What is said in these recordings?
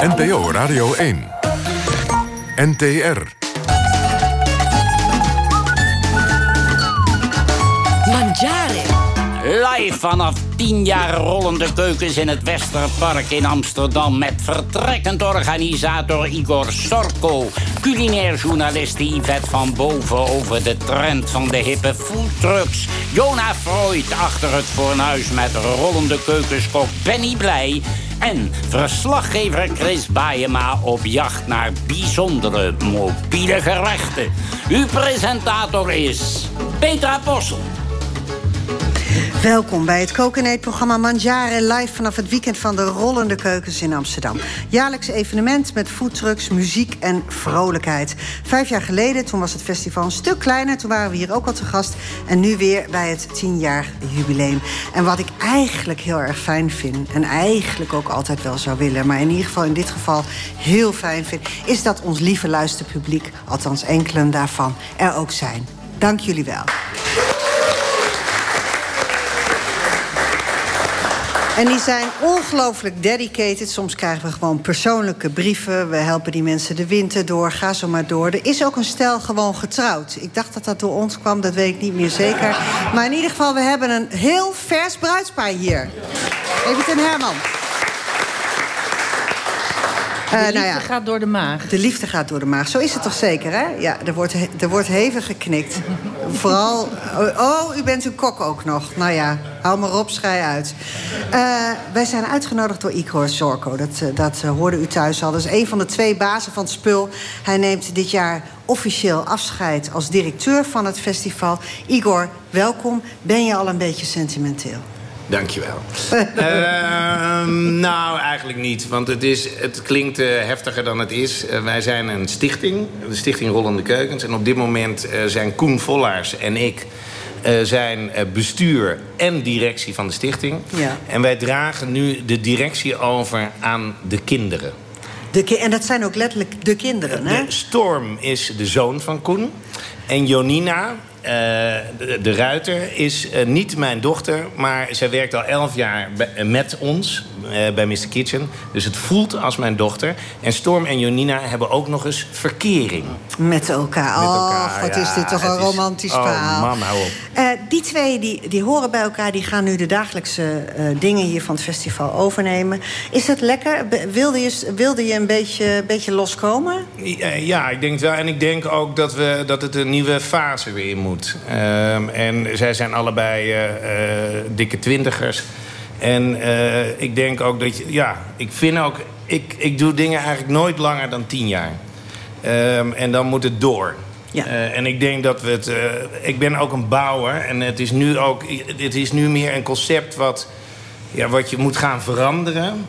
NPO Radio 1. NTR. Mangiare. Live vanaf 10 jaar Rollende Keukens in het Westerpark in Amsterdam... met vertrekkend organisator Igor Sorko... culinair journaliste Yvette van Boven over de trend van de hippe foodtrucks... Jonah Freud achter het fornuis met Rollende Keukenskok Benny Blij... en verslaggever Chris Baeyema op jacht naar bijzondere mobiele gerechten. Uw presentator is Petra Possel. Welkom bij het Koken en Eetprogramma Mangiare... live vanaf het weekend van de Rollende Keukens in Amsterdam. Jaarlijks evenement met foodtrucks, muziek en vrolijkheid. 5 jaar geleden, toen was het festival een stuk kleiner... toen waren we hier ook al te gast. En nu weer bij het 10-jaar jubileum. En wat ik eigenlijk heel erg fijn vind... en eigenlijk ook altijd wel zou willen... maar in ieder geval in dit geval heel fijn vind... is dat ons lieve luisterpubliek, althans enkelen daarvan, er ook zijn. Dank jullie wel. En die zijn ongelooflijk dedicated. Soms krijgen we gewoon persoonlijke brieven. We helpen die mensen de winter door. Ga zo maar door. Er is ook een stel gewoon getrouwd. Ik dacht dat dat door ons kwam, dat weet ik niet meer zeker. Maar in ieder geval, we hebben een heel vers bruidspaar hier. Evert en Herman. De liefde gaat door de maag. De liefde gaat door de maag. Zo is het toch zeker, hè? Ja, er wordt hevig geknikt. Vooral... Oh, u bent uw kok ook nog. Nou ja, hou maar op, schei uit. Wij zijn uitgenodigd door Igor Sorko. Dat hoorde u thuis al. Dat is een van de 2 bazen van het spul. Hij neemt dit jaar officieel afscheid als directeur van het festival. Igor, welkom. Ben je al een beetje sentimenteel? Dankjewel. Nou, eigenlijk niet. Want het klinkt heftiger dan het is. Wij zijn een stichting. De Stichting Rollende Keukens. En op dit moment zijn Koen Vollaars en ik... zijn bestuur en directie van de stichting. Ja. En wij dragen nu de directie over aan de kinderen. En dat zijn ook letterlijk de kinderen, hè? Storm is de zoon van Koen. En Jonina... de Ruiter is niet mijn dochter, maar zij werkt al 11 jaar met ons bij Mr. Kitchen. Dus het voelt als mijn dochter. En Storm en Jonina hebben ook nog eens verkering. Met elkaar. Wat is dit toch een romantisch verhaal. Oh, mam, hou op. Die 2 die horen bij elkaar, die gaan nu de dagelijkse dingen hier van het festival overnemen. Is dat lekker? Wilde je een beetje loskomen? Ja, ik denk het wel. En ik denk ook dat het een nieuwe fase weer in moet. En zij zijn allebei dikke 20ers. En ik denk ook dat ik doe dingen eigenlijk nooit langer dan 10 jaar. En dan moet het door. Ja. En ik denk dat ik ben ook een bouwer. En het is nu meer een concept wat je moet gaan veranderen.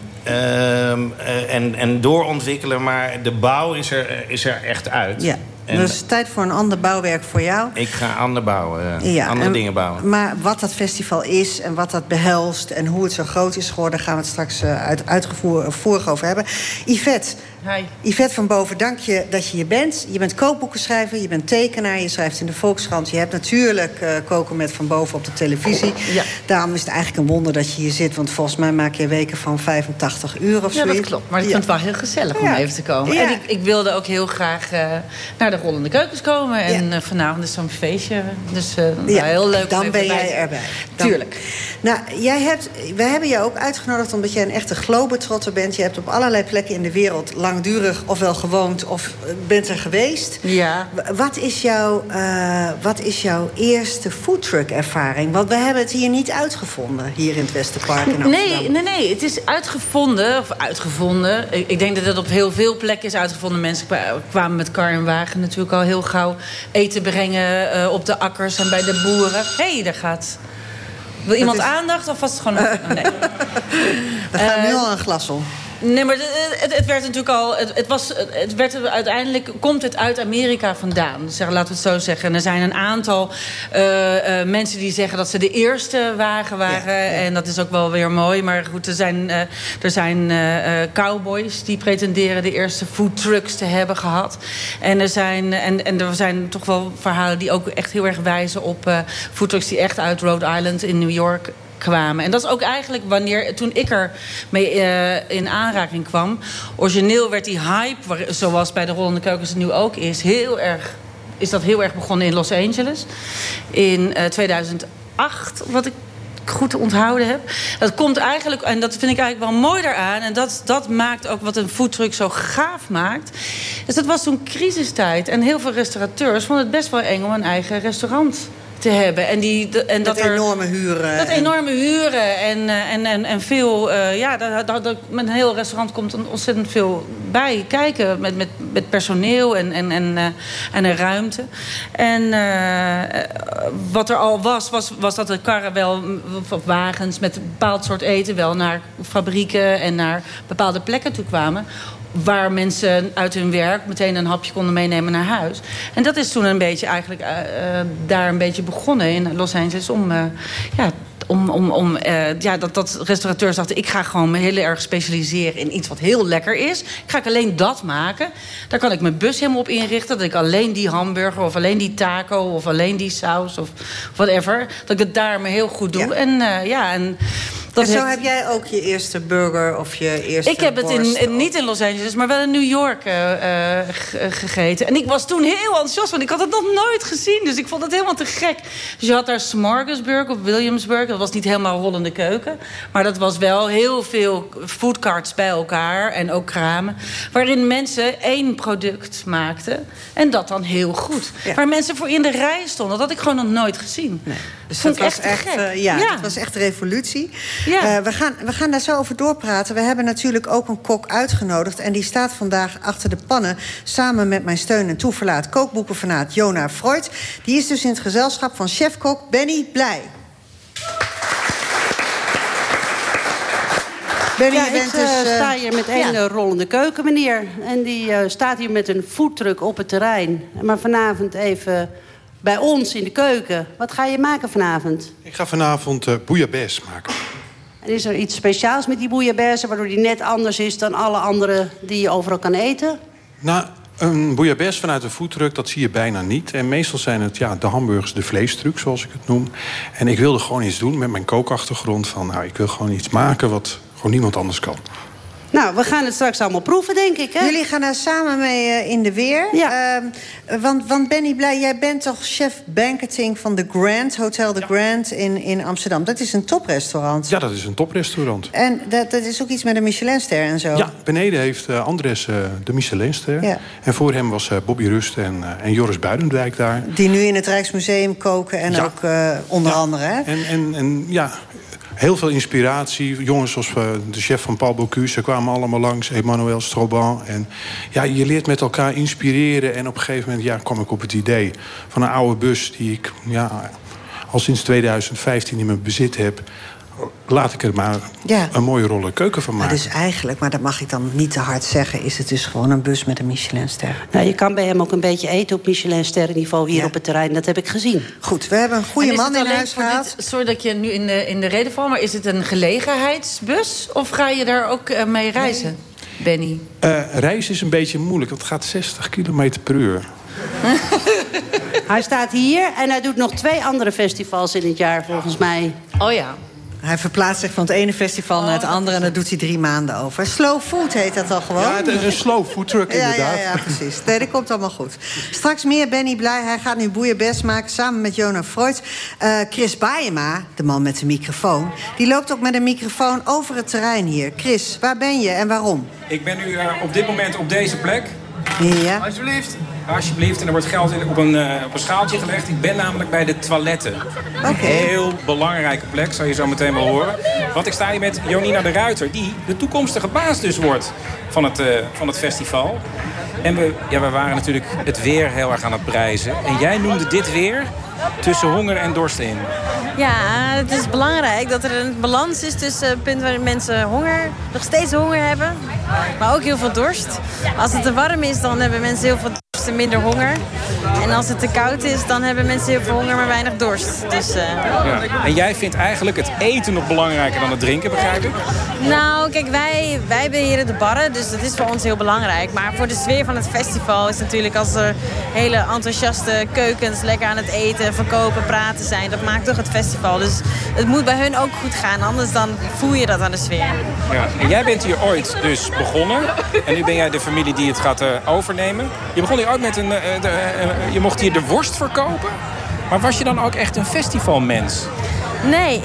En doorontwikkelen. Maar de bouw is er echt uit. Ja. Dus tijd voor een ander bouwwerk voor jou. Ik ga andere dingen bouwen. Maar wat dat festival is en wat dat behelst... en hoe het zo groot is geworden... gaan we het straks uitvoerig over hebben. Yvette. Hi. Yvette van Boven, dank je dat je hier bent. Je bent kookboekenschrijver, je bent tekenaar... je schrijft in de Volkskrant. Je hebt natuurlijk Koken met Van Boven op de televisie. Ja. Daarom is het eigenlijk een wonder dat je hier zit... want volgens mij maak je weken van 85 uur of zo. Ja, dat klopt. Maar ik vind het wel heel gezellig om even te komen. Ja. En ik wilde ook heel graag naar de Rollende Keukens komen. En vanavond is zo'n feestje. Dus heel leuk. Dan ben jij erbij. Tuurlijk. Nou, wij hebben jou ook uitgenodigd... omdat jij een echte globetrotter bent. Je hebt op allerlei plekken in de wereld... langdurig ofwel gewoond of bent er geweest. Ja. Wat is jouw eerste foodtruck-ervaring? Want we hebben het hier niet uitgevonden, hier in het Westerpark in Amsterdam. Nee. Het is uitgevonden. Ik denk dat het op heel veel plekken is uitgevonden. Mensen kwamen met kar en wagen natuurlijk al heel gauw eten brengen... op de akkers en bij de boeren. Hé, daar gaat... Wil iemand aandacht of was het gewoon... Nee. We gaan nu al een glas om. Nee, maar het werd natuurlijk al... Uiteindelijk komt het uit Amerika vandaan. Laten we het zo zeggen. En er zijn een aantal mensen die zeggen dat ze de eerste wagen waren. Ja. En dat is ook wel weer mooi. Maar goed, er zijn cowboys die pretenderen de eerste foodtrucks te hebben gehad. En er zijn toch wel verhalen die ook echt heel erg wijzen op foodtrucks die echt uit Rhode Island in New York kwamen. En dat is ook eigenlijk toen ik er mee in aanraking kwam. Origineel werd die hype, zoals bij de Rollende Keukens het nu ook is dat heel erg begonnen in Los Angeles. In 2008, wat ik goed onthouden heb. Dat komt eigenlijk, en dat vind ik eigenlijk wel mooi daaraan, en dat maakt ook wat een foodtruck zo gaaf maakt. Dus dat was toen crisistijd. En heel veel restaurateurs vonden het best wel eng om een eigen restaurant te hebben. En dat enorme huren. Dat enorme huren en veel... met een heel restaurant komt ontzettend veel bij kijken. Met personeel en een ruimte. En wat er al was dat de karren wel... of wagens met een bepaald soort eten wel naar fabrieken en naar bepaalde plekken toe kwamen. Waar mensen uit hun werk meteen een hapje konden meenemen naar huis. En dat is toen een beetje eigenlijk daar een beetje begonnen in Los Angeles dat restaurateurs dachten, ik ga gewoon me heel erg specialiseren in iets wat heel lekker is. Ga ik alleen dat maken. Daar kan ik mijn bus helemaal op inrichten. Dat ik alleen die hamburger of alleen die taco of alleen die saus of whatever. Dat ik het daar me heel goed doe. Ja. En zo heb jij ook je eerste burger of je eerste Ik heb het niet in Los Angeles, maar wel in New York gegeten. En ik was toen heel enthousiast, want ik had het nog nooit gezien. Dus ik vond het helemaal te gek. Dus je had daar Smorgasburg of Williamsburg. Dat was niet helemaal Rollende Keuken. Maar dat was wel heel veel foodcarts bij elkaar en ook kramen. Waarin mensen één product maakten. En dat dan heel goed. Ja. Waar mensen voor in de rij stonden. Dat had ik gewoon nog nooit gezien. Nee. Dus dat was echt dat was echt revolutie. Ja. We gaan daar zo over doorpraten. We hebben natuurlijk ook een kok uitgenodigd. En die staat vandaag achter de pannen. Samen met mijn steun en toeverlaat kookboekenfanaat Jonah Freud. Die is dus in het gezelschap van chefkok Benny Blij. Benny, ik sta hier met een Rollende Keuken, meneer. En die staat hier met een foodtruck op het terrein. Maar vanavond even bij ons in de keuken. Wat ga je maken vanavond? Ik ga vanavond bouillabaisse maken. En is er iets speciaals met die bouillabaisse, waardoor die net anders is dan alle andere die je overal kan eten? Nou, een bouillabaisse vanuit een foodtruck, dat zie je bijna niet. En meestal zijn het de hamburgers, de vleestruc, zoals ik het noem. En ik wilde gewoon iets doen met mijn kookachtergrond. Ik wil gewoon iets maken wat gewoon niemand anders kan. Nou, we gaan het straks allemaal proeven, denk ik, hè? Jullie gaan daar samen mee in de weer. Ja. Want Benny Blij, jij bent toch chef banqueting van The Grand, Hotel The Grand in Amsterdam. Dat is een toprestaurant. Ja, dat is een toprestaurant. En dat is ook iets met een Michelinster en zo. Ja, beneden heeft Andres de Michelinster. Ja. En voor hem was Bobby Rust en Joris Buidendijk daar. Die nu in het Rijksmuseum koken en ook onder andere, hè? En heel veel inspiratie. Jongens zoals de chef van Paul Bocuse, ze kwamen allemaal langs. Emmanuel Stroban. En je leert met elkaar inspireren. En op een gegeven moment kwam ik op het idee van een oude bus die ik al sinds 2015 in mijn bezit heb. Laat ik er maar een mooie Rollende Keuken van maken. Dus eigenlijk, maar dat mag ik dan niet te hard zeggen, is het dus gewoon een bus met een Michelinster. Nou, je kan bij hem ook een beetje eten op Michelinsterrenniveau hier op het terrein. Dat heb ik gezien. Goed, we hebben een goede man in huis gehaald. Sorry dat je nu in de reden valt, maar is het een gelegenheidsbus? Of ga je daar ook mee reizen, Benny? Reizen is een beetje moeilijk, want het gaat 60 kilometer per uur. Hij staat hier en hij doet nog 2 andere festivals in het jaar, volgens mij. Oh ja. Hij verplaatst zich van het ene festival naar het andere en daar doet hij 3 maanden over. Slow food heet dat al gewoon. Ja, een slow food truck inderdaad. Ja, precies. Nee, dat komt allemaal goed. Straks meer Benny Blij. Hij gaat nu bouillabaisse maken samen met Jonah Freud. Chris Baaema, de man met de microfoon, die loopt ook met een microfoon over het terrein hier. Chris, waar ben je en waarom? Ik ben nu op dit moment op deze plek. Ja. Alsjeblieft. Alsjeblieft, en er wordt geld op een schaaltje gelegd. Ik ben namelijk bij de toiletten. Een heel belangrijke plek, zal je zo meteen wel horen. Want ik sta hier met Jonina de Ruiter, die de toekomstige baas dus wordt van het festival. En we waren natuurlijk het weer heel erg aan het prijzen. En jij noemde dit weer tussen honger en dorst in. Ja, het is belangrijk dat er een balans is tussen het punt waar mensen nog steeds honger hebben, maar ook heel veel dorst. Als het te warm is, dan hebben mensen heel veel dorst en minder honger. En als het te koud is, dan hebben mensen heel veel honger, maar weinig dorst. Dus, Ja. En jij vindt eigenlijk het eten nog belangrijker dan het drinken, begrijp ik? Nou, kijk, wij beheren de barren, dus dat is voor ons heel belangrijk. Maar voor de sfeer van het festival is natuurlijk als er hele enthousiaste keukens lekker aan het eten, verkopen, praten zijn. Dat maakt toch het festival. Dus het moet bij hun ook goed gaan, anders dan voel je dat aan de sfeer. Ja. En jij bent hier ooit dus begonnen. En nu ben jij de familie die het gaat overnemen. Je begon hier ook met je mocht hier de worst verkopen. Maar was je dan ook echt een festivalmens? Nee,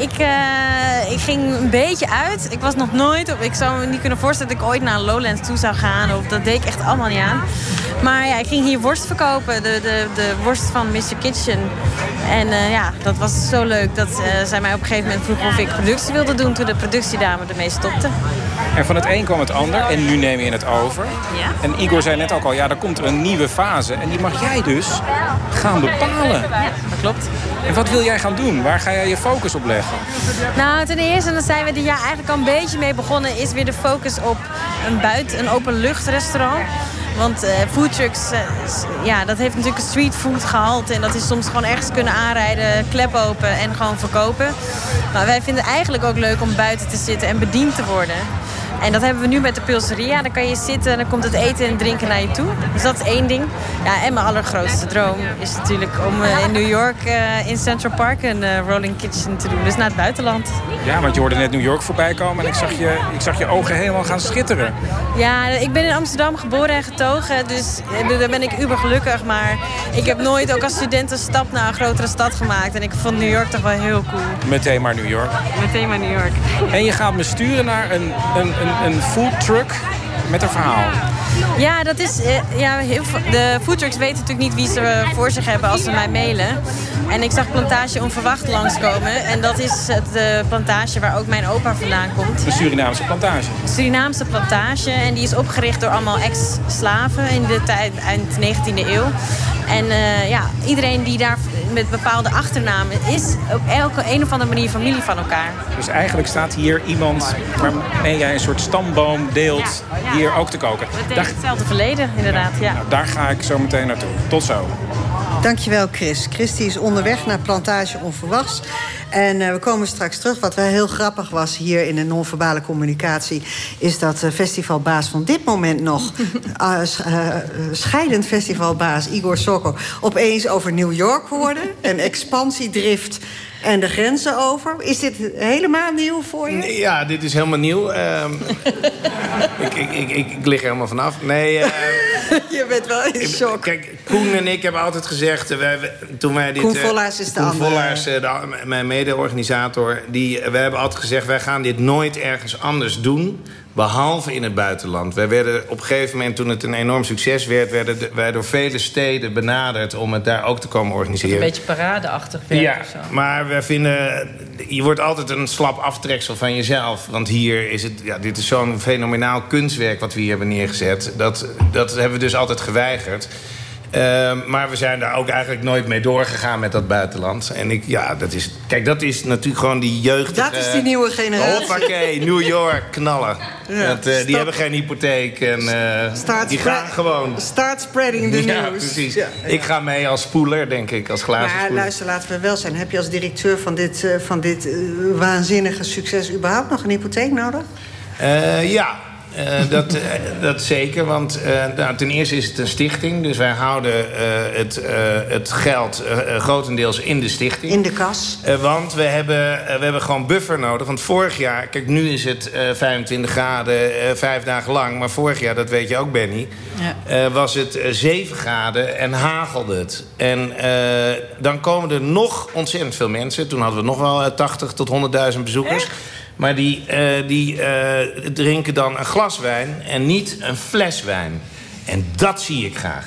ik ging een beetje uit. Ik was nog nooit... Ik zou me niet kunnen voorstellen dat ik ooit naar Lowlands toe zou gaan. Of dat deed ik echt allemaal niet aan. Maar ja, ik ging hier worst verkopen. De worst van Mr. Kitchen. En ja, dat was zo leuk dat zij mij op een gegeven moment vroeg of ik productie wilde doen. Toen de productiedame ermee stopte. En van het een kwam het ander. En nu neem je het over. Ja. En Igor zei net ook al, ja, er komt er een nieuwe fase. En die mag jij dus gaan bepalen. Ja, dat klopt. En wat wil jij gaan doen? Waar ga jij je focus op leggen? Nou, ten eerste, en daar zijn we dit jaar eigenlijk al een beetje mee begonnen, is weer de focus op een openluchtrestaurant. Want foodtrucks, ja, dat heeft natuurlijk een streetfood gehalte. En dat is soms gewoon ergens kunnen aanrijden, klep open en gewoon verkopen. Maar wij vinden het eigenlijk ook leuk om buiten te zitten en bediend te worden. En dat hebben we nu met de Pulseria. Dan kan je zitten en dan komt het eten en drinken naar je toe. Dus dat is één ding. Ja, en mijn allergrootste droom is natuurlijk om in New York in Central Park een rolling kitchen te doen. Dus naar het buitenland. Ja, want je hoorde net New York voorbij komen en ik zag je ogen helemaal gaan schitteren. Ja, ik ben in Amsterdam geboren en getogen. Dus daar ben ik uber gelukkig. Maar ik heb nooit ook als student een stap naar een grotere stad gemaakt. En ik vond New York toch wel heel cool. Meteen maar New York. Meteen maar New York. En je gaat me sturen naar een food truck met een verhaal. Ja, dat is, de foodtrucks weten natuurlijk niet wie ze voor zich hebben als ze mij mailen. En ik zag Plantage Onverwacht langskomen. En dat is de plantage waar ook mijn opa vandaan komt. De Surinaamse plantage. De Surinaamse plantage. En die is opgericht door allemaal ex-slaven in de tijd, eind 19e eeuw. En iedereen die daar met bepaalde achternamen is, op een of andere manier familie van elkaar. Dus eigenlijk staat hier iemand waarmee jij een soort stamboom deelt hier ook te koken. Het heeft hetzelfde verleden, inderdaad. Ja. Nou, daar ga ik zo meteen naartoe. Tot zo. Dankjewel, Chris. Chris die is onderweg naar Plantage Onverwachts. En we komen straks terug. Wat wel heel grappig was hier in de non-verbale communicatie, is dat festivalbaas van dit moment nog, scheidend festivalbaas Igor Sorko, opeens over New York hoorde. En expansiedrift en de grenzen over. Is dit helemaal nieuw voor je? Ja, dit is helemaal nieuw. Ik lig er helemaal vanaf. Nee, je bent wel in shock. Kijk, Koen en ik hebben altijd gezegd, toen wij dit... Koen Vollaars is de andere. Koen Vollaars, mijn mede-organisator, we hebben altijd gezegd, wij gaan dit nooit ergens anders doen, behalve in het buitenland. Wij werden op een gegeven moment, toen het een enorm succes werd, werden wij door vele steden benaderd om het daar ook te komen organiseren. Een beetje paradeachtig werk. Ja, of zo. maar we vinden, je wordt altijd een slap aftreksel van jezelf. Want hier is het, dit is zo'n fenomenaal kunstwerk wat we hier hebben neergezet. Dat hebben we dus altijd geweigerd. Maar we zijn daar ook eigenlijk nooit mee doorgegaan met dat buitenland. En dat is natuurlijk gewoon die jeugdige... Dat is die nieuwe generatie. Hoppakee, New York, knallen. Ja, die hebben geen hypotheek en die gaan gewoon... Start spreading the news. Ja, precies. Ja. Ik ga mee als spoeler, denk ik, als glazen spoeler. Maar luister, laten we wel zijn. Heb je als directeur van dit waanzinnige succes überhaupt nog een hypotheek nodig? Ja. Dat zeker, want ten eerste is het een stichting. Dus wij houden het geld grotendeels in de stichting. In de kas. Want we hebben gewoon buffer nodig. Want vorig jaar, kijk, nu is het 25 graden 5 dagen lang. Maar vorig jaar, dat weet je ook, Benny, was het 7 graden en hagelde het. En dan komen er nog ontzettend veel mensen. Toen hadden we nog wel 80 tot 100.000 bezoekers. Echt? Maar die drinken dan een glas wijn en niet een fles wijn. En dat zie ik graag.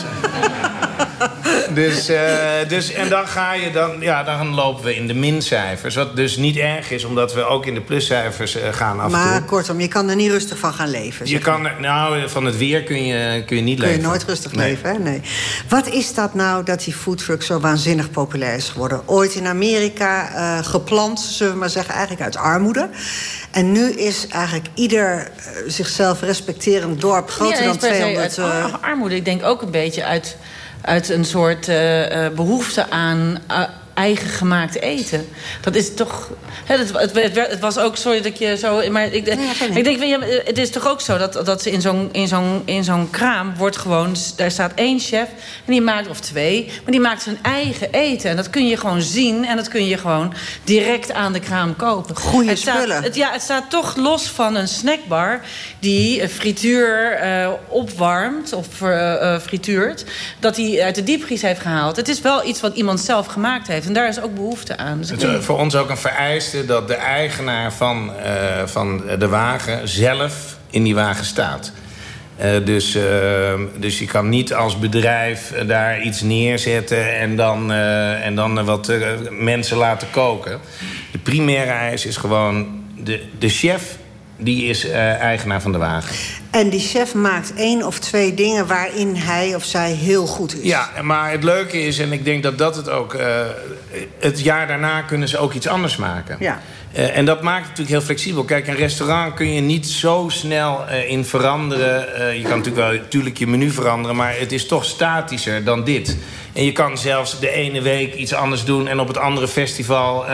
En dan lopen we in de mincijfers. Wat dus niet erg is, omdat we ook in de pluscijfers gaan af en toe. Maar kortom, je kan er niet rustig van gaan leven. Van het weer kun je niet leven. Kun je nooit rustig leven, hè? Nee. Wat is dat nou dat die foodtruck zo waanzinnig populair is geworden? Ooit in Amerika geplant, zullen we maar zeggen, eigenlijk uit armoede. En nu is eigenlijk ieder zichzelf respecterend dorp groter dan 200... armoede, ik denk ook een beetje uit uit een soort behoefte aan eigen gemaakt eten. Dat is toch... Het was ook... Sorry dat je zo... Maar ik denk, het is toch ook zo dat ze in zo'n kraam wordt gewoon... Daar staat 1 chef en die maakt, of 2... maar die maakt zijn eigen eten. En dat kun je gewoon zien en dat kun je gewoon direct aan de kraam kopen. Goeie spullen. Het staat toch los van een snackbar die frituur opwarmt of frituurt. Dat hij uit de diepvries heeft gehaald. Het is wel iets wat iemand zelf gemaakt heeft. En daar is ook behoefte aan. Dus het is voor ons ook een vereiste dat de eigenaar van de wagen zelf in die wagen staat. Dus je kan niet als bedrijf daar iets neerzetten en dan wat mensen laten koken. De primaire eis is gewoon de chef, die is eigenaar van de wagen. En die chef maakt 1 of 2 dingen waarin hij of zij heel goed is. Ja, maar het leuke is, en ik denk dat het ook... het jaar daarna kunnen ze ook iets anders maken. Ja. En dat maakt het natuurlijk heel flexibel. Kijk, een restaurant kun je niet zo snel in veranderen. Je kan natuurlijk je menu veranderen, maar het is toch statischer dan dit. En je kan zelfs de ene week iets anders doen en op het andere festival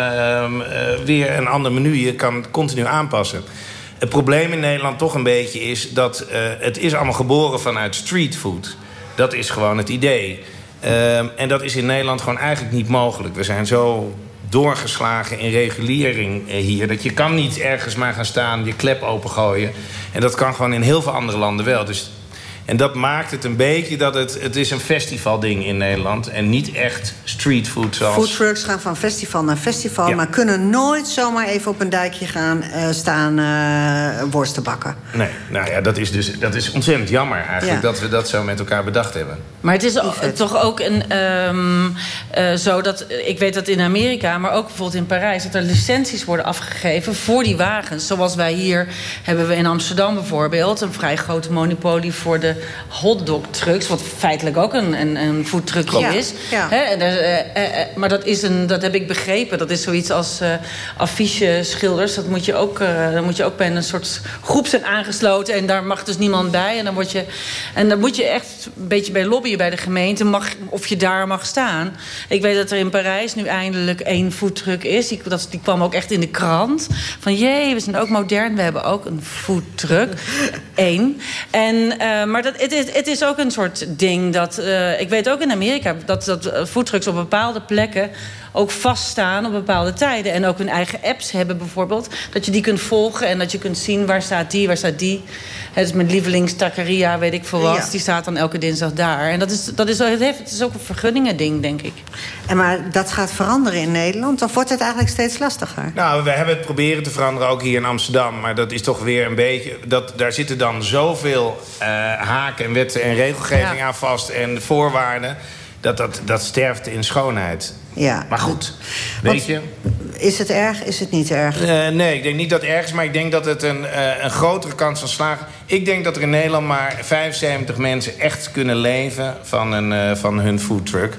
weer een ander menu. Je kan continu aanpassen. Het probleem in Nederland toch een beetje is dat het is allemaal geboren vanuit streetfood. Dat is gewoon het idee. En dat is in Nederland gewoon eigenlijk niet mogelijk. We zijn zo doorgeslagen in regulering hier. Dat je kan niet ergens maar gaan staan, je klep opengooien. En dat kan gewoon in heel veel andere landen wel. En dat maakt het een beetje dat het is een festivalding in Nederland. En niet echt streetfood zoals... Foodtrucks gaan van festival naar festival... Ja. Maar kunnen nooit zomaar even op een dijkje gaan staan worsten bakken. Nee, nou ja, dat is ontzettend jammer eigenlijk... dat we dat zo met elkaar bedacht hebben. Maar het is toch ook zo dat... Ik weet dat in Amerika, maar ook bijvoorbeeld in Parijs... dat er licenties worden afgegeven voor die wagens. Zoals wij hier hebben we in Amsterdam bijvoorbeeld... een vrij grote monopolie voor de hotdog trucks, wat feitelijk ook een foodtruckje is. Ja. Maar dat heb ik begrepen. Dat is zoiets als affiche-schilders. Dan moet je ook bij een soort groep zijn aangesloten en daar mag dus niemand bij. En dan moet je echt een beetje bij lobbyen bij de gemeente of je daar mag staan. Ik weet dat er in Parijs nu eindelijk 1 foodtruck is. Die kwam ook echt in de krant. Van jee, we zijn ook modern. We hebben ook een foodtruck. 1. Maar het is ook een soort ding dat... ik weet ook in Amerika dat foodtrucks op bepaalde plekken... ook vaststaan op bepaalde tijden. En ook hun eigen apps hebben bijvoorbeeld. Dat je die kunt volgen en dat je kunt zien waar staat die. Het is mijn lievelingstaqueria, weet ik veel wat. Ja. Die staat dan elke dinsdag daar. En het is ook een vergunningen-ding, denk ik. Maar dat gaat veranderen in Nederland? Dan wordt het eigenlijk steeds lastiger? Nou, we hebben het proberen te veranderen, ook hier in Amsterdam. Maar dat is toch weer een beetje... Daar zitten dan zoveel haken en wetten en regelgeving aan vast... en voorwaarden, dat sterft in schoonheid. Ja. Maar goed, weet je... Is het erg? Is het niet erg? Nee, ik denk niet dat het erg is, maar ik denk dat het een grotere kans van slagen... Ik denk dat er in Nederland maar 75 mensen echt kunnen leven van hun foodtruck.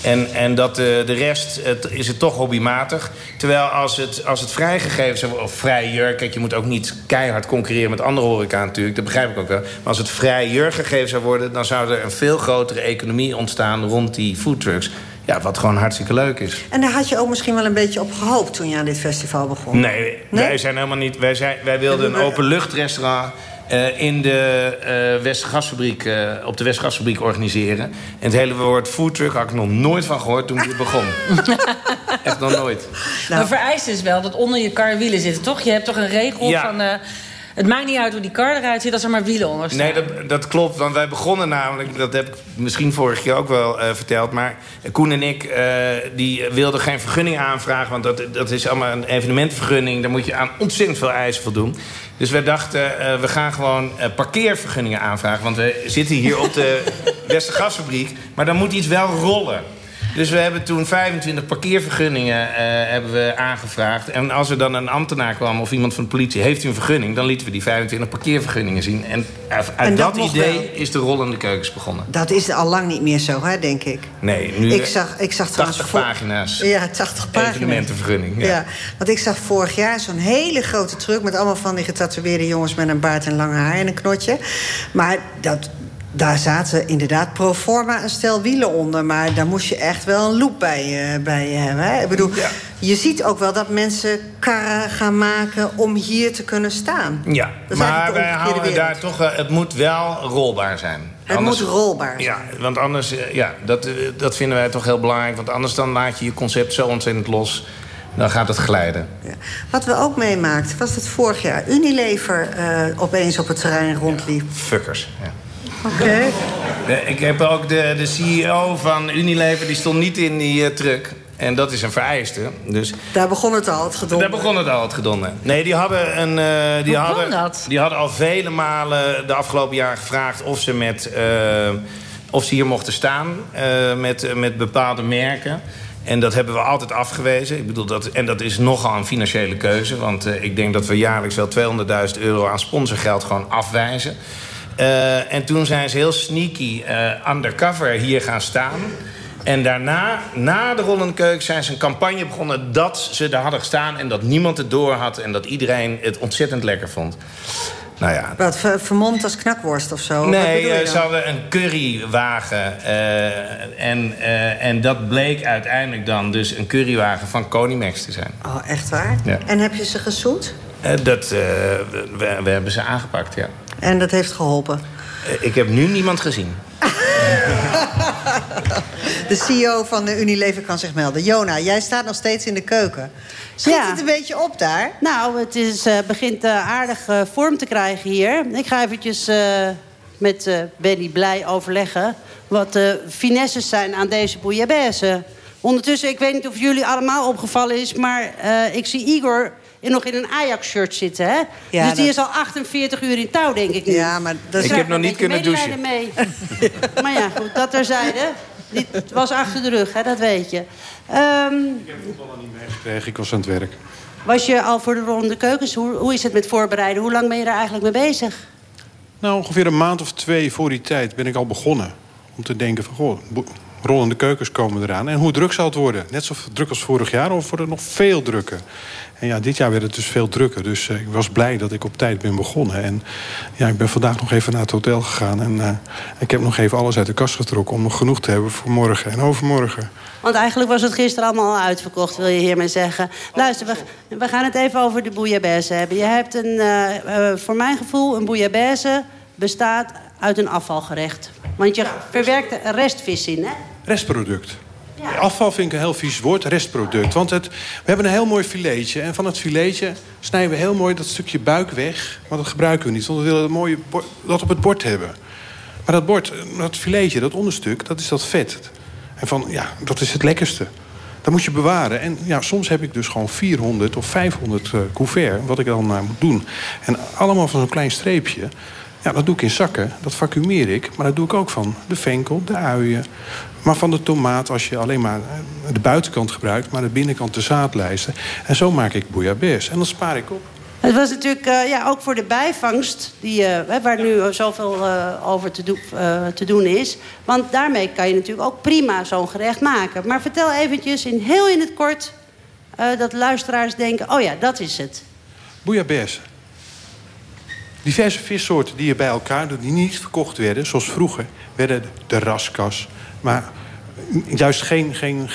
En dat de rest is het toch hobbymatig. Terwijl als het vrijgegeven zou worden, of vrij kijk, je moet ook niet keihard concurreren met andere horeca natuurlijk, dat begrijp ik ook wel. Maar als het vrij gegeven zou worden, dan zou er een veel grotere economie ontstaan rond die foodtrucks. Ja, wat gewoon hartstikke leuk is. En daar had je ook misschien wel een beetje op gehoopt toen je aan dit festival begon? Nee? Wij zijn helemaal niet... Wij wilden een openluchtrestaurant in de Westergasfabriek, op de Westergasfabriek organiseren. En het hele woord foodtruck had ik nog nooit van gehoord toen ik begon. Echt nog nooit. Maar vereist is wel dat onder je kar wielen zitten, toch? Je hebt toch een regel van... Het maakt niet uit hoe die kar eruit ziet als er maar wielen onder staan. Nee, dat klopt. Want wij begonnen namelijk... Dat heb ik misschien vorig jaar ook wel verteld. Maar Koen en ik die wilden geen vergunning aanvragen. Want dat is allemaal een evenementenvergunning. Daar moet je aan ontzettend veel eisen voldoen. Dus wij dachten, we gaan gewoon parkeervergunningen aanvragen. Want we zitten hier op de Westergasfabriek. Maar dan moet iets wel rollen. Dus we hebben toen 25 parkeervergunningen hebben we aangevraagd. En als er dan een ambtenaar kwam of iemand van de politie... heeft u een vergunning, dan lieten we die 25 parkeervergunningen zien. En uit dat idee is de rollende keukens begonnen. Dat is al lang niet meer zo, hè, denk ik. Nee, nu ik zag 80 pagina's. Ja, 80 pagina's. Evenementenvergunning. Ja, want ik zag vorig jaar zo'n hele grote truck... met allemaal van die getatoeëerde jongens met een baard en lang haar en een knotje. Maar Daar zaten inderdaad pro forma een stel wielen onder. Maar daar moest je echt wel een loop bij hebben. Hè? Ik bedoel, je ziet ook wel dat mensen karren gaan maken om hier te kunnen staan. Ja, maar wij houden daar toch... het moet wel rolbaar zijn. Het moet rolbaar zijn. Ja, want anders... dat vinden wij toch heel belangrijk. Want anders dan laat je concept zo ontzettend los. Dan gaat het glijden. Ja. Wat we ook meemaakten, was dat vorig jaar Unilever opeens op het terrein rondliep. Ja, fuckers, ja. Oké. Ik heb ook de CEO van Unilever, die stond niet in die truck. En dat is een vereiste. Dus daar begon het al, het gedonder. Nee, die hadden die hadden al vele malen de afgelopen jaren gevraagd of ze hier mochten staan met bepaalde merken. En dat hebben we altijd afgewezen. Ik bedoel, dat is nogal een financiële keuze. Want ik denk dat we jaarlijks wel €200.000 aan sponsorgeld gewoon afwijzen. En toen zijn ze heel sneaky undercover hier gaan staan. En daarna, na de rollende keuken, zijn ze een campagne begonnen dat ze daar hadden gestaan en dat niemand het door had en dat iedereen het ontzettend lekker vond. Nou ja. Wat, vermomd als knakworst of zo? Nee, ze hadden een currywagen. En dat bleek uiteindelijk dan dus een currywagen van Konimax te zijn. Oh, echt waar? Ja. En heb je ze gezoet? We hebben ze aangepakt, ja. En dat heeft geholpen? Ik heb nu niemand gezien. De CEO van de Unilever kan zich melden. Jona, jij staat nog steeds in de keuken. Schiet het een beetje op daar? Nou, het begint aardig vorm te krijgen hier. Ik ga eventjes met Benny Blij overleggen wat de finesses zijn aan deze bouillabaisse. Ondertussen, ik weet niet of jullie allemaal opgevallen is, maar ik zie Igor nog in een Ajax-shirt zitten, hè? Ja, dus die is al 48 uur in touw, denk ik nu. Ja, maar ik heb nog niet kunnen douchen. Mee. Maar ja, goed, dat terzijde. Het was achter de rug, hè, dat weet je. Ik heb voetballen niet meegekregen, ik was aan het werk. Was je al voor de rollende keukens? Hoe is het met voorbereiden? Hoe lang ben je daar eigenlijk mee bezig? Nou, ongeveer een maand of 2 voor die tijd ben ik al begonnen. Om te denken van, goh, rollende keukens komen eraan. En hoe druk zal het worden? Net zo druk als vorig jaar of wordt het nog veel drukker? En ja, dit jaar werd het dus veel drukker. Dus ik was blij dat ik op tijd ben begonnen. En ja, ik ben vandaag nog even naar het hotel gegaan. En ik heb nog even alles uit de kast getrokken om nog genoeg te hebben voor morgen en overmorgen. Want eigenlijk was het gisteren allemaal al uitverkocht, wil je hiermee zeggen. Luister, we gaan het even over de bouillabaisse hebben. Je hebt voor mijn gevoel, een bouillabaisse bestaat uit een afvalgerecht. Want je verwerkt er restvis in, hè? Restproduct. Ja. Afval vind ik een heel vies woord, restproduct. Want we hebben een heel mooi filetje. En van het filetje snijden we heel mooi dat stukje buik weg. Maar dat gebruiken we niet, want we willen dat op het bord hebben. Maar dat bord, dat filetje, dat onderstuk, dat is dat vet. En dat is het lekkerste. Dat moet je bewaren. En ja, soms heb ik dus gewoon 400 of 500 couverts, wat ik dan moet doen. En allemaal van zo'n klein streepje. Ja, dat doe ik in zakken, dat vacuumeer ik. Maar dat doe ik ook van de venkel, de uien. Maar van de tomaat, als je alleen maar de buitenkant gebruikt, maar de binnenkant de zaadlijsten. En zo maak ik bouillabaisse. En dat spaar ik op. Het was natuurlijk ook voor de bijvangst, waar nu zoveel over te doen is. Want daarmee kan je natuurlijk ook prima zo'n gerecht maken. Maar vertel eventjes heel in het kort dat luisteraars denken, oh ja, dat is het. Bouillabaisse. Diverse vissoorten die je bij elkaar doet, die niet verkocht werden, zoals vroeger, werden de raskas. Maar juist geen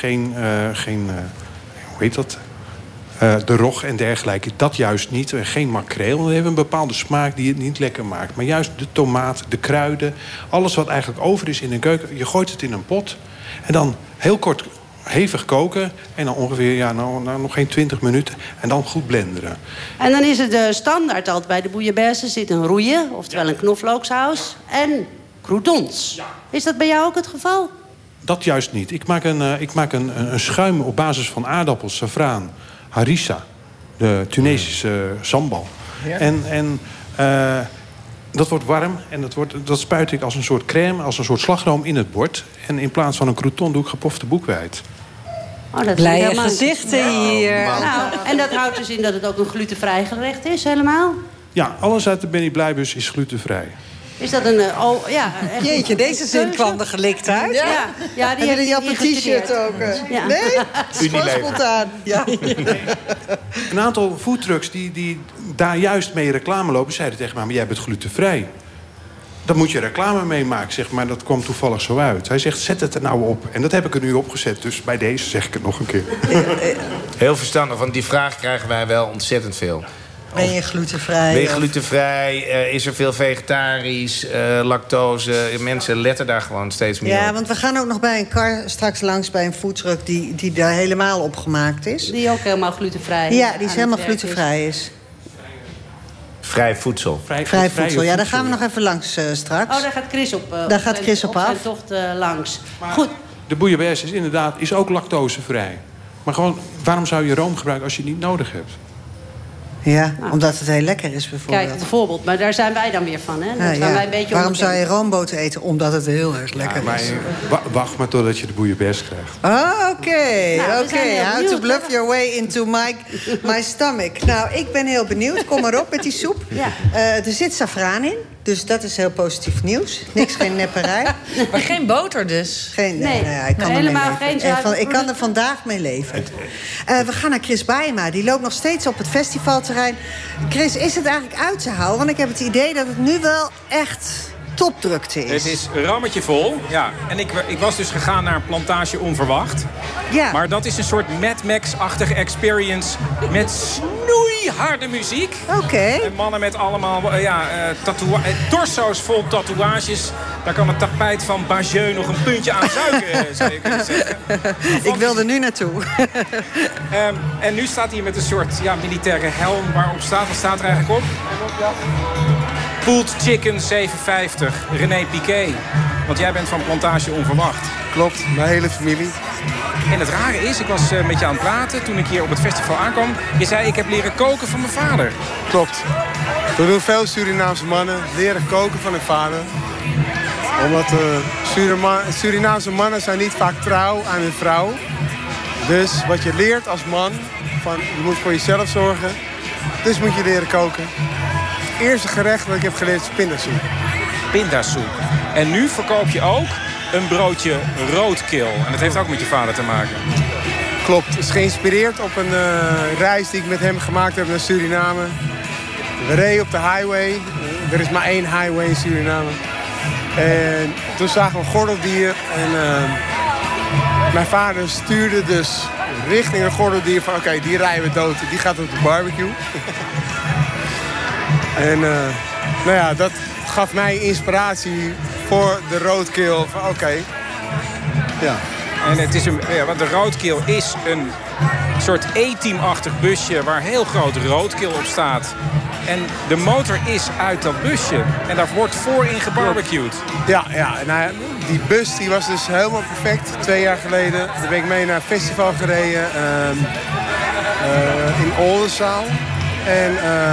hoe heet dat? De rog en dergelijke, dat juist niet. Geen makreel, want we hebben een bepaalde smaak die het niet lekker maakt. Maar juist de tomaat, de kruiden, alles wat eigenlijk over is in een keuken, je gooit het in een pot en dan heel kort hevig koken en dan ongeveer nog geen 20 minuten en dan goed blenderen. En dan is het de standaard altijd bij de bouillabaisse zit een roeien, oftewel een knoflooksaus en croutons. Ja. Is dat bij jou ook het geval? Dat juist niet. Ik maak een schuim op basis van aardappels, saffraan, harissa, de Tunesische sambal. Ja. En dat wordt warm en dat spuit ik als een soort crème, als een soort slagroom in het bord. En in plaats van een crouton doe ik gepofte boekweit. Blije gezichten hier. Nou, en dat houdt dus in dat het ook een glutenvrij gerecht is, helemaal? Ja, alles uit de Benny Blijbus is glutenvrij. Is dat een... Jeetje, deze zin kwam er gelikt uit. Ja, die hebben jullie op een t-shirt ook? Ja. Nee? Het is gewoon spontaan. Ja. Een aantal foodtrucks die daar juist mee reclame lopen, zeiden tegen mij, maar jij bent glutenvrij. Dan moet je reclame mee maken, zeg maar. Dat kwam toevallig zo uit. Hij zegt, zet het er nou op. En dat heb ik er nu opgezet. Dus bij deze zeg ik het nog een keer. Heel verstandig, want die vraag krijgen wij wel ontzettend veel. Ben je glutenvrij? Ben je glutenvrij? Is er veel vegetarisch? Lactose? Mensen letten daar gewoon steeds meer op. Ja, want we gaan ook nog bij een kar straks langs bij een foodtruck die daar helemaal op gemaakt is. Die ook helemaal glutenvrij is. Ja, die is helemaal glutenvrij is. Vrij voedsel. Vrij voedsel, ja, daar gaan we nog even langs straks. Oh, daar gaat Chris op. Daar gaat Chris op af. Zijn tocht langs. Maar goed. De bouillabaisse is ook lactosevrij. Maar gewoon, waarom zou je room gebruiken als je het niet nodig hebt? Ja, omdat het heel lekker is bijvoorbeeld. Kijk, bijvoorbeeld. Maar daar zijn wij dan weer van, hè? Wij een beetje waarom zou je roomboter eten? Omdat het heel erg lekker is. Wacht maar totdat je de bouillabaisse krijgt. Oké. How to bluff your way into my stomach. Nou, ik ben heel benieuwd. Kom maar op met die soep. Ja. Er zit safraan in. Dus dat is heel positief nieuws. Geen nepperij. Maar geen boter dus? Nee, ik kan helemaal geen zuiver. Ik kan er vandaag mee leven. We gaan naar Chris Baaema. Die loopt nog steeds op het festivalterrein. Chris, is het eigenlijk uit te houden? Want ik heb het idee dat het nu wel echt topdrukte is. Het is rammetje vol, ja. En ik was dus gegaan naar een plantage onverwacht. Ja. Maar dat is een soort Mad Max-achtige experience met snoeiharde muziek. Oké. En mannen met allemaal torso's vol tatoeages. Daar kan het tapijt van Bagieu nog een puntje aan zuigen, zou je kunnen zeggen. Ik wil er nu naartoe. En nu staat hij met een soort militaire helm waarop staat. Wat staat er eigenlijk op? Pulled Chicken 750, René Piquet. Want jij bent van Plantage Onverwacht. Klopt, mijn hele familie. En het rare is, ik was met je aan het praten toen ik hier op het festival aankwam. Je zei, ik heb leren koken van mijn vader. Klopt. We doen veel Surinaamse mannen leren koken van hun vader. Omdat Surinaamse mannen zijn niet vaak trouw aan hun vrouw. Dus wat je leert als man, je moet voor jezelf zorgen. Dus moet je leren koken. Het eerste gerecht dat ik heb geleerd is pindasoep. Pindasoep. En nu verkoop je ook een broodje roadkill. En dat heeft ook met je vader te maken. Klopt. Het is geïnspireerd op een reis die ik met hem gemaakt heb naar Suriname. We reden op de highway. Er is maar één highway in Suriname. En toen zagen we een gordeldier. En mijn vader stuurde dus richting een gordeldier van oké, die rijden we dood. Die gaat op de barbecue. En dat gaf mij inspiratie voor de roadkill. Van oké. Ja. En het is want de roadkill is een soort E-team-achtig busje waar heel groot roadkill op staat. En de motor is uit dat busje. En daar wordt voorin gebarbecued. Ja, die bus die was dus helemaal perfect. 2 jaar geleden. Daar ben ik mee naar een festival gereden. In Oldenzaal. En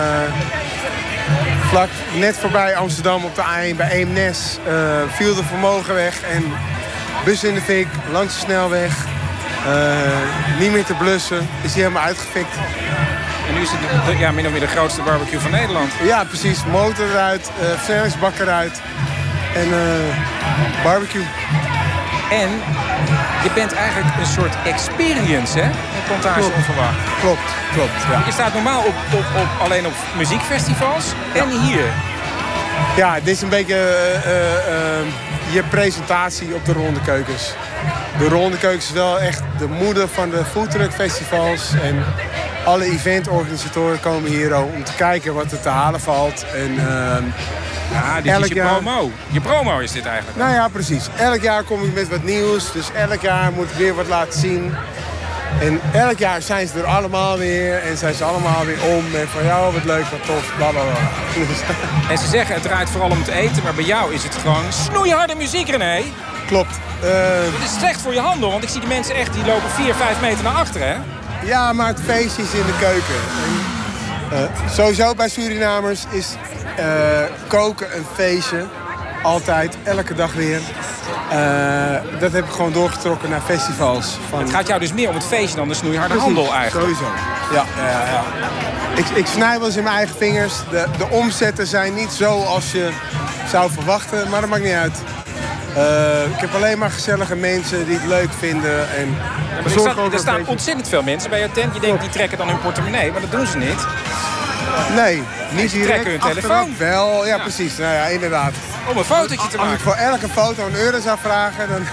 net voorbij Amsterdam op de A1 bij Eemnes viel de vermogen weg. En bus in de fik, langs de snelweg. Niet meer te blussen. Is die helemaal uitgefikt. En nu is het min of meer de grootste barbecue van Nederland. Ja, precies. Motor eruit, versbak eruit. En barbecue. En je bent eigenlijk een soort experience, hè? Een Plantage Onverwacht. Klopt. Ja. Je staat normaal alleen op muziekfestivals en hier. Ja, dit is een beetje je presentatie op de Ronde Keukens. De Ronde Keukens is wel echt de moeder van de foodtruckfestivals. En alle eventorganisatoren komen hier om te kijken wat er te halen valt. En, dit is je promo. Je promo is dit eigenlijk. Nou ja, precies. Elk jaar kom ik met wat nieuws. Dus elk jaar moet ik weer wat laten zien. En elk jaar zijn ze er allemaal weer. En zijn ze allemaal weer om. En van, ja, wat leuk, wat tof, blablabla. En ze zeggen, het draait vooral om het eten. Maar bij jou is het gewoon snoeiharde muziek, René. Klopt. Het is slecht voor je handel. Want ik zie die mensen echt, die lopen 4-5 meter naar achteren, hè? Ja, maar het feestje is in de keuken. En, sowieso bij Surinamers is koken een feestje. Altijd, elke dag weer. Dat heb ik gewoon doorgetrokken naar festivals. Het gaat jou dus meer om het feestje dan de snoeiharde handel eigenlijk. Sowieso. Ja. Ik snij wel eens in mijn eigen vingers. De omzetten zijn niet zo als je zou verwachten, maar dat maakt niet uit. Ik heb alleen maar gezellige mensen die het leuk vinden. En er staan ontzettend veel mensen bij je tent. Je denkt, die trekken dan hun portemonnee, maar dat doen ze niet. Nee, niet direct. Trekken hun telefoon. Wel, ja, precies. Nou ja, inderdaad. Om een fotootje te maken. Als ik voor elke foto €1 zou vragen, dan...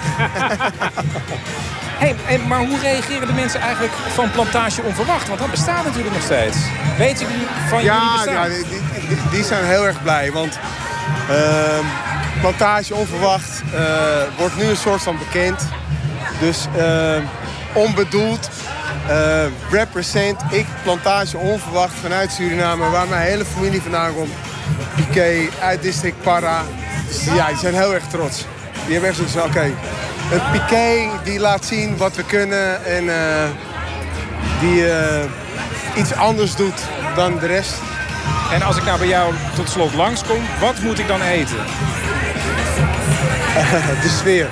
Maar hoe reageren de mensen eigenlijk van Plantage Onverwacht? Want dat bestaat natuurlijk nog steeds. Weten jullie van jullie bestaan? Ja, die zijn heel erg blij. Want Plantage Onverwacht wordt nu een soort van bekend. Dus onbedoeld represent ik Plantage Onverwacht vanuit Suriname, waar mijn hele familie vandaan komt. Piqué, uit district Parra. Dus ja, die zijn heel erg trots. Die hebben echt zoiets van, oké, een Piqué die laat zien wat we kunnen en die iets anders doet dan de rest. En als ik nou bij jou tot slot langskom, wat moet ik dan eten? De sfeer.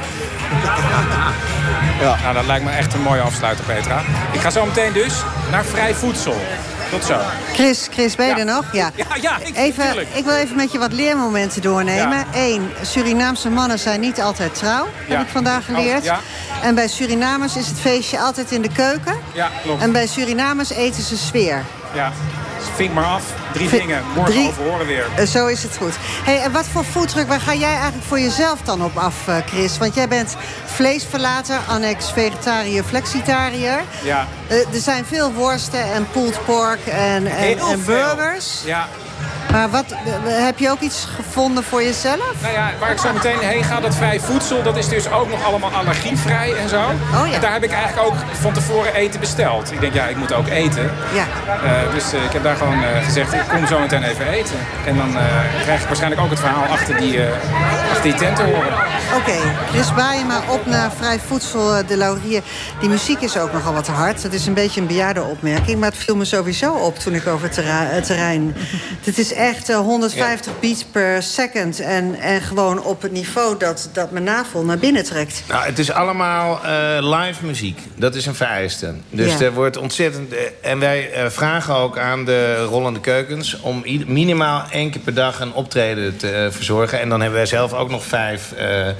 Ja. Nou, dat lijkt me echt een mooie afsluiter, Petra. Ik ga zo meteen dus naar Vrij Voedsel. Tot zo. Chris, ben je er nog? Ja. Ik wil even met je wat leermomenten doornemen. Ja. 1. Surinaamse mannen zijn niet altijd trouw. Heb ik vandaag geleerd. Ja. En bij Surinamers is het feestje altijd in de keuken. Ja, klopt. En bij Surinamers eten ze sfeer. Ja. Vink maar af. 3 dingen. Morgen overhoren weer. Zo is het goed. Hey, en wat voor foodtruck, waar ga jij eigenlijk voor jezelf dan op af, Chris? Want jij bent vleesverlater, annex vegetariër, flexitariër. Ja. Er zijn veel worsten en pulled pork en burgers. Ja. Maar heb je ook iets gevonden voor jezelf? Nou ja, waar ik zo meteen heen ga, dat Vrij Voedsel, dat is dus ook nog allemaal allergievrij en zo. Oh, ja. En daar heb ik eigenlijk ook van tevoren eten besteld. Ik denk, ik moet ook eten. Ja. Dus ik heb daar gewoon gezegd, ik kom zo meteen even eten. En dan krijg ik waarschijnlijk ook het verhaal achter die tent te horen. Oké, Chris Baaijema op naar Vrij Voedsel de Laurier. Die muziek is ook nogal wat hard. Dat is een beetje een bejaarde opmerking. Maar het viel me sowieso op toen ik over het terrein... Het is echt 150 beats per second. En gewoon op het niveau dat mijn navel naar binnen trekt. Nou, het is allemaal live muziek. Dat is een vereiste. Dus er wordt ontzettend... en wij vragen ook aan de rollende keukens... om minimaal 1 keer per dag een optreden te verzorgen. En dan hebben wij zelf ook nog 5...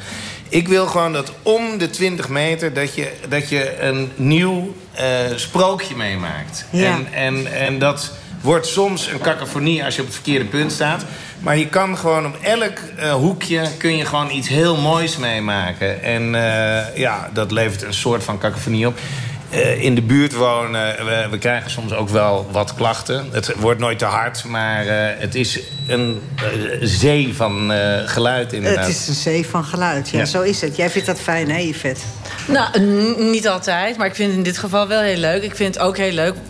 Ik wil gewoon dat om de 20 meter... dat je een nieuw sprookje meemaakt. Ja. En dat... wordt soms een cacophonie als je op het verkeerde punt staat. Maar je kan gewoon op elk hoekje kun je gewoon iets heel moois meemaken. En dat levert een soort van cacophonie op. In de buurt wonen, we krijgen soms ook wel wat klachten. Het wordt nooit te hard, maar het is een zee van geluid inderdaad. Het is een zee van geluid, ja, zo is het. Jij vindt dat fijn, hè, Yvette? Nou, niet altijd, maar ik vind het in dit geval wel heel leuk. Ik vind het ook heel leuk.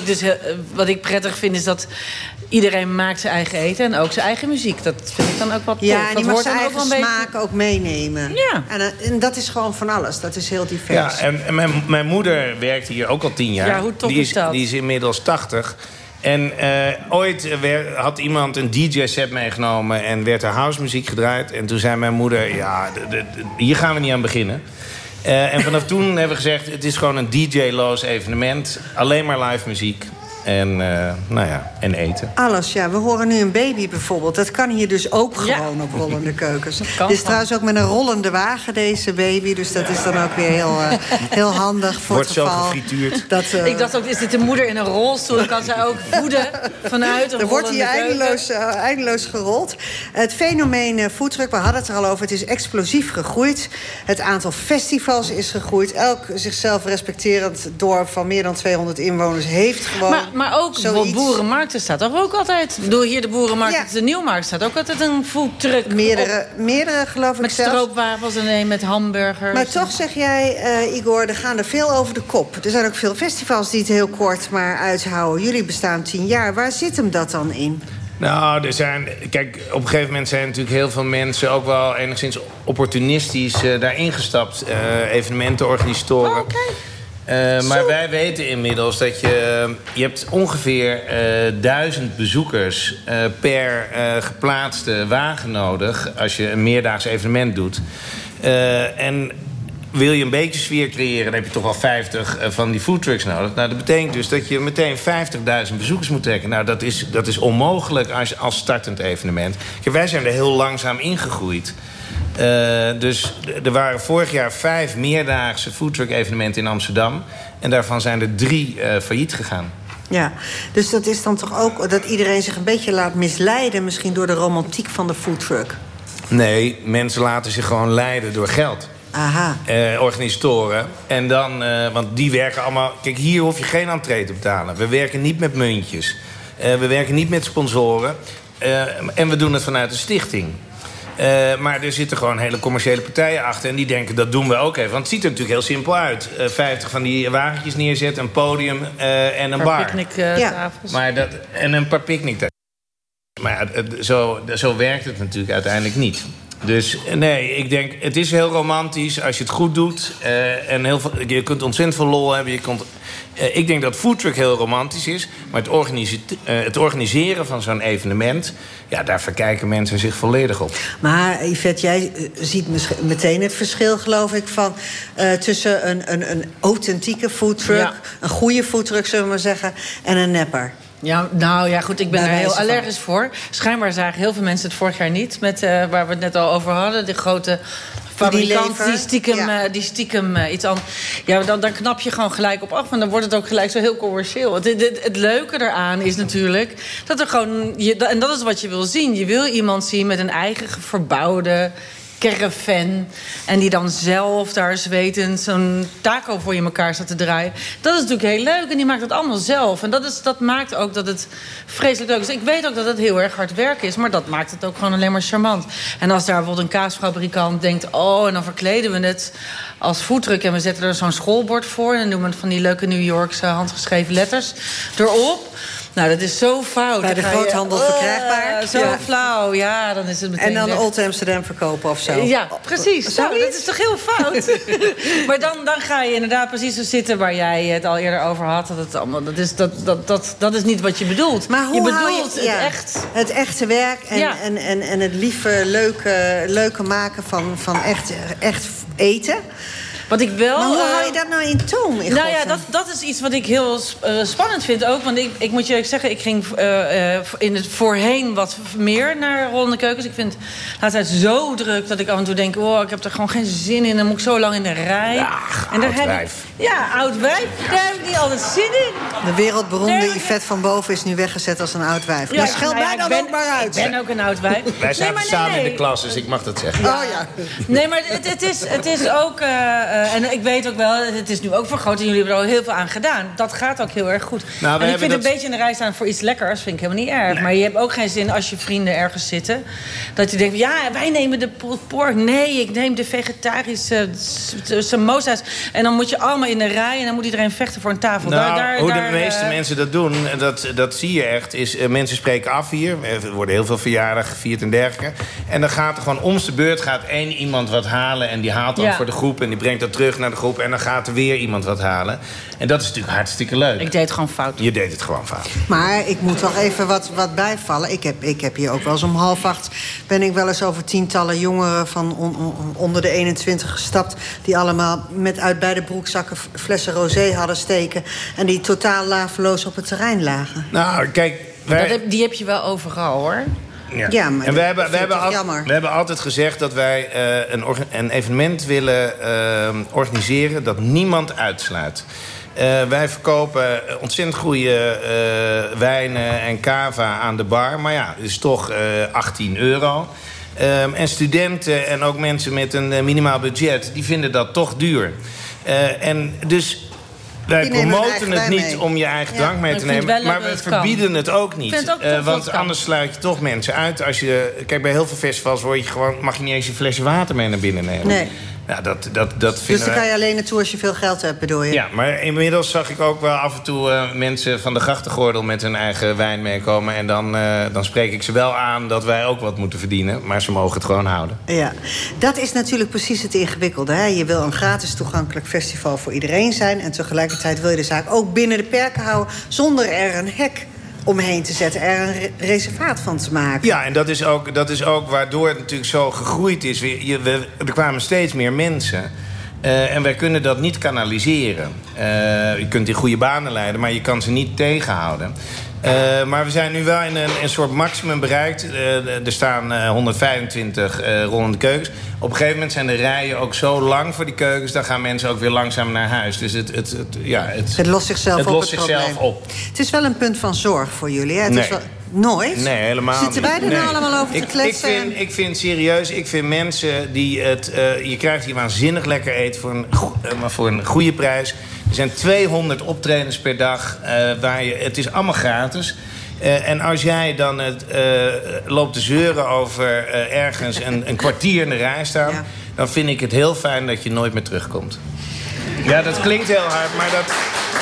Wat ik prettig vind is dat iedereen maakt zijn eigen eten en ook zijn eigen muziek. Dat vind ik dan ook wat tof. Ja, en die mag zijn eigen smaak ook meenemen. Ja. En dat is gewoon van alles. Dat is heel divers. Ja, en mijn moeder werkt hier ook al 10 jaar. Ja, hoe tof is dat? Die is inmiddels 80. En ooit had iemand een DJ-set meegenomen en werd er housemuziek gedraaid. En toen zei mijn moeder, hier gaan we niet aan beginnen. En vanaf toen hebben we gezegd, het is gewoon een DJ-loos evenement. Alleen maar live muziek. En, en eten. Alles, ja. We horen nu een baby bijvoorbeeld. Dat kan hier dus ook gewoon op rollende keukens. Het is trouwens ook met een rollende wagen, deze baby. Dus dat is dan ook weer heel handig voor wordt het geval. Wordt zo gefrituurd. Ik dacht ook, is dit de moeder in een rolstoel? Dan kan zij ook voeden vanuit een rollende keuken. Er wordt hier eindeloos gerold. Het fenomeen foodtruck, we hadden het er al over. Het is explosief gegroeid. Het aantal festivals is gegroeid. Elk zichzelf respecterend dorp van meer dan 200 inwoners heeft gewoon... Maar ook boerenmarkten staat toch ook altijd... Door hier de boerenmarkt, de Nieuwmarkt staat ook altijd een foodtruck. Meerdere geloof ik met zelfs. Met stroopwafels en met hamburgers. Maar toch zeg jij, Igor, er gaan er veel over de kop. Er zijn ook veel festivals die het heel kort maar uithouden. Jullie bestaan 10 jaar. Waar zit hem dat dan in? Nou, kijk, op een gegeven moment zijn natuurlijk heel veel mensen... ook wel enigszins opportunistisch daarin gestapt. Evenementenorganisatoren. Maar wij weten inmiddels dat je hebt ongeveer 1000 bezoekers per geplaatste wagen nodig... als je een meerdaags evenement doet. En wil je een beetje sfeer creëren... dan heb je toch wel 50 van die foodtrucks nodig. Nou, dat betekent dus dat je meteen 50.000 bezoekers moet trekken. Nou, dat is onmogelijk als startend evenement. Kijk, wij zijn er heel langzaam ingegroeid... Dus er waren vorig jaar 5 meerdaagse foodtruck evenementen in Amsterdam. En daarvan zijn er 3 failliet gegaan. Ja, dus dat is dan toch ook dat iedereen zich een beetje laat misleiden... misschien door de romantiek van de foodtruck? Nee, mensen laten zich gewoon leiden door geld. Aha. Organisatoren. En dan, want die werken allemaal... Kijk, hier hoef je geen entree te betalen. We werken niet met muntjes. We werken niet met sponsoren. En we doen het vanuit de stichting. Maar er zitten gewoon hele commerciële partijen achter. En die denken, dat doen we ook even. Want het ziet er natuurlijk heel simpel uit. 50 van die wagentjes neerzetten, een podium en een bar. Picknicktafels. En een paar picknicktafels. Maar zo werkt het natuurlijk uiteindelijk niet. Dus nee, ik denk, het is heel romantisch als je het goed doet. En je kunt ontzettend veel lol hebben. Ik denk dat foodtruck heel romantisch is. Maar het organiseren van zo'n evenement... ja, daar verkijken mensen zich volledig op. Maar Yvette, jij ziet meteen het verschil, geloof ik... tussen een authentieke foodtruck... een goede foodtruck, zullen we maar zeggen... en een nepper. Ja, nou ja, goed, ik ben er heel allergisch voor. Schijnbaar zagen heel veel mensen het vorig jaar niet... met waar we het net al over hadden, de grote... fabrikant die stiekem iets anders... Ja, dan knap je gewoon gelijk op af. En dan wordt het ook gelijk zo heel commercieel. Het leuke eraan is natuurlijk... dat er gewoon... en dat is wat je wil zien. Je wil iemand zien met een eigen verbouwde... caravan. En die dan zelf daar zwetend zo'n taco voor je elkaar staat te draaien. Dat is natuurlijk heel leuk. En die maakt het allemaal zelf. En dat maakt ook dat het vreselijk leuk is. Ik weet ook dat het heel erg hard werk is. Maar dat maakt het ook gewoon alleen maar charmant. En als daar bijvoorbeeld een kaasfabrikant denkt... oh, en dan verkleden we het als foodtruck... en we zetten er zo'n schoolbord voor... en dan doen we van die leuke New Yorkse handgeschreven letters erop... Nou, dat is zo fout. Bij de groothandel verkrijgbaar. Zo flauw, ja, dan is het meteen... En dan Old Amsterdam verkopen of zo. Ja, precies. Nou, dat is toch heel fout? Maar dan ga je inderdaad precies zo zitten... waar jij het al eerder over had. Dat is niet wat je bedoelt. Maar hoe je bedoelt het echt... Het echte werk en het lieve, leuke maken van echt eten... Wat ik wel, maar hoe hou je dat nou in toom? Nou ja, dat is iets wat ik heel spannend vind ook. Want ik moet je zeggen, ik ging in het voorheen wat meer naar rollende keukens. Ik vind het de laatste tijd zo druk dat ik af en toe denk... oh, ik heb er gewoon geen zin in. Dan moet ik zo lang in de rij. Ja, oud wijf. Oud wijf. Daar heb ik niet altijd zin in. De wereldberoemde Yvette van Boven is nu weggezet als een oud wijf. Ja, maar scheld mij dan ook maar uit. Ik ben ook een oud wijf. Wij zaten samen in de klas, dus ik mag dat zeggen. Oh ja. Nee, maar het is ook... en ik weet ook wel, het is nu ook vergroot... en jullie hebben er al heel veel aan gedaan. Dat gaat ook heel erg goed. Nou, en ik vind een beetje in de rij staan voor iets lekkers... vind ik helemaal niet erg. Nee. Maar je hebt ook geen zin als je vrienden ergens zitten... dat je denkt, ja, wij nemen de pork. Nee, ik neem de vegetarische samosa's. En dan moet je allemaal in de rij... en dan moet iedereen vechten voor een tafel. Nou, hoe de meeste mensen dat doen, dat zie je echt... is mensen spreken af hier. Er worden heel veel verjaardagen gevierd en dergelijke. En dan gaat er gewoon om de beurt gaat één iemand wat halen... en die haalt dan voor de groep en die brengt dat terug naar de groep... en dan gaat er weer iemand wat halen. En dat is natuurlijk hartstikke leuk. Ik deed het gewoon fout. Je deed het gewoon fout. Maar ik moet toch even wat bijvallen. Ik heb hier ook wel eens om 7:30... ben ik wel eens over tientallen jongeren van onder de 21 gestapt... die allemaal uit beide broekzakken flessen rosé hadden steken... en die totaal laveloos op het terrein lagen. Nou, kijk... Die heb je wel overal, hoor. Ja, maar en we hebben altijd gezegd dat wij een evenement willen organiseren... dat niemand uitsluit. Wij verkopen ontzettend goede wijnen en cava aan de bar. Maar ja, het is toch €18. En studenten en ook mensen met een minimaal budget... die vinden dat toch duur. En dus... Wij promoten het niet om je eigen drank mee te nemen. Maar we verbieden het ook niet. Want anders sluit je toch mensen uit. Kijk, bij heel veel festivals mag je niet eens een flesje water mee naar binnen nemen. Nee. Ja, dat dus dan kan je alleen naartoe als je veel geld hebt, bedoel je? Ja, maar inmiddels zag ik ook wel af en toe mensen van de grachtengordel met hun eigen wijn meekomen. En dan spreek ik ze wel aan dat wij ook wat moeten verdienen. Maar ze mogen het gewoon houden. Ja, dat is natuurlijk precies het ingewikkelde. Hè? Je wil een gratis toegankelijk festival voor iedereen zijn. En tegelijkertijd wil je de zaak ook binnen de perken houden zonder er een hek omheen te zetten, er een reservaat van te maken. Ja, en dat is ook waardoor het natuurlijk zo gegroeid is. Er kwamen steeds meer mensen. En wij kunnen dat niet kanaliseren. Je kunt in goede banen leiden, maar je kan ze niet tegenhouden. Maar we zijn nu wel in een soort maximum bereikt. Er staan 125 rollende keukens. Op een gegeven moment zijn de rijen ook zo lang voor die keukens. Dan gaan mensen ook weer langzaam naar huis. Dus het lost zichzelf op. Het is wel een punt van zorg voor jullie. Hè? Het is wel... Nooit? Nee, helemaal niet. Zitten wij er nou allemaal over te kletsen? Ik vind serieus, mensen die het... je krijgt hier waanzinnig lekker eten voor een goede prijs. Er zijn 200 optredens per dag. Het is allemaal gratis. En als jij dan loopt te zeuren over ergens een kwartier in de rij staan... Ja. Dan vind ik het heel fijn dat je nooit meer terugkomt. Ja, dat klinkt heel hard, maar dat...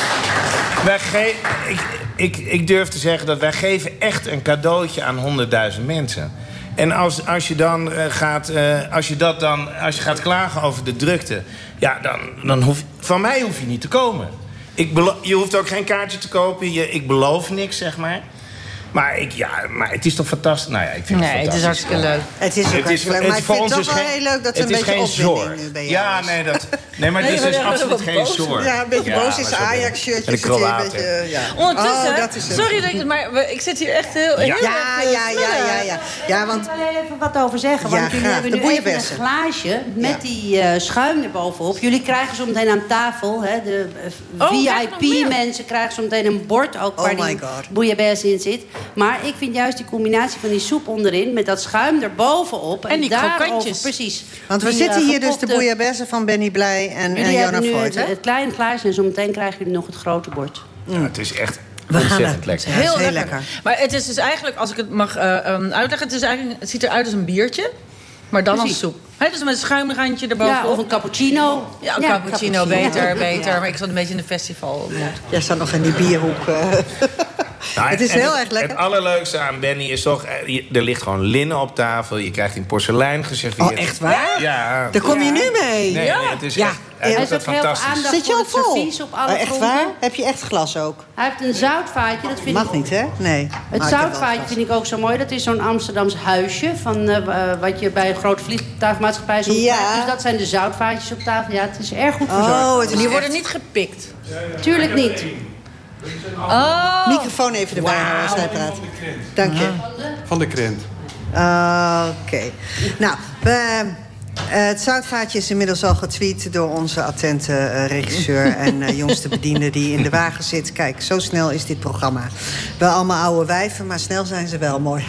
Ik durf te zeggen dat wij geven echt een cadeautje aan 100.000 mensen. En als je gaat klagen over de drukte... Ja, dan van mij hoef je niet te komen. Je hoeft ook geen kaartje te kopen. Ik beloof niks, zeg maar. Maar het is toch fantastisch? Nou ja, ik vind het fantastisch. Het is hartstikke leuk. Het is ook hartstikke leuk. Maar ik vind het toch wel heel leuk dat er een beetje opwinding nu bij jou is. Nee, maar het is dus absoluut geen zorg. Ja, een beetje boos is Ajax-shirtje. En de kroaten. Ondertussen, sorry, maar ik zit hier echt heel Ja, want... Ik wil er even wat over zeggen. Want jullie hebben nu even een glaasje met die schuim erbovenop. Jullie krijgen zo meteen aan tafel, hè, de VIP-mensen krijgen zo meteen een bord ook waar die bouillabaisse in zit. Maar ik vind juist die combinatie van die soep onderin... met dat schuim erbovenop. En die krokantjes. Precies. Want we zitten hier dus de bouillabaisse van Benny Blij en Jona Voigt. Het kleine glaasje en zo meteen krijgen jullie nog het grote bord. Ja, het is echt ontzettend lekker. Heel lekker. Maar het is dus eigenlijk, als ik het mag uitleggen... Het ziet eruit als een biertje, maar dan als soep. Dus met een schuimrandje erbovenop. Ja, of een cappuccino. Ja, een cappuccino, beter. Ja. Maar ik zat een beetje in de festival. Jij staat nog in die bierhoek... Nou, het is heel erg lekker. Het allerleukste aan Benny is toch... Er ligt gewoon linnen op tafel. Je krijgt in porselein geserveerd. Oh, echt waar? Ja. Daar kom je nu mee? Nee, het is echt... Hij doet dat fantastisch. Zit je al vol? Op alle echt waar? Heb je echt glas ook? Hij heeft een zoutvaatje. Dat vind Mag niet, hè? Nee. Het zoutvaatje vind ik ook zo mooi. Dat is zo'n Amsterdams huisje. Van, wat je bij een grote vliegtuigmaatschappij zoekt. Ja. Dus dat zijn de zoutvaatjes op tafel. Ja, het is erg goed verzorgd. En die worden niet gepikt? Tuurlijk niet. Microfoon even erbij houden als hij praat. Dank je. Van de krent. Oké. Nou, het zoutvaatje is inmiddels al getweet door onze attente regisseur en jongste bediende die in de wagen zit. Kijk, zo snel is dit programma. Wel allemaal oude wijven, maar snel zijn ze wel mooi.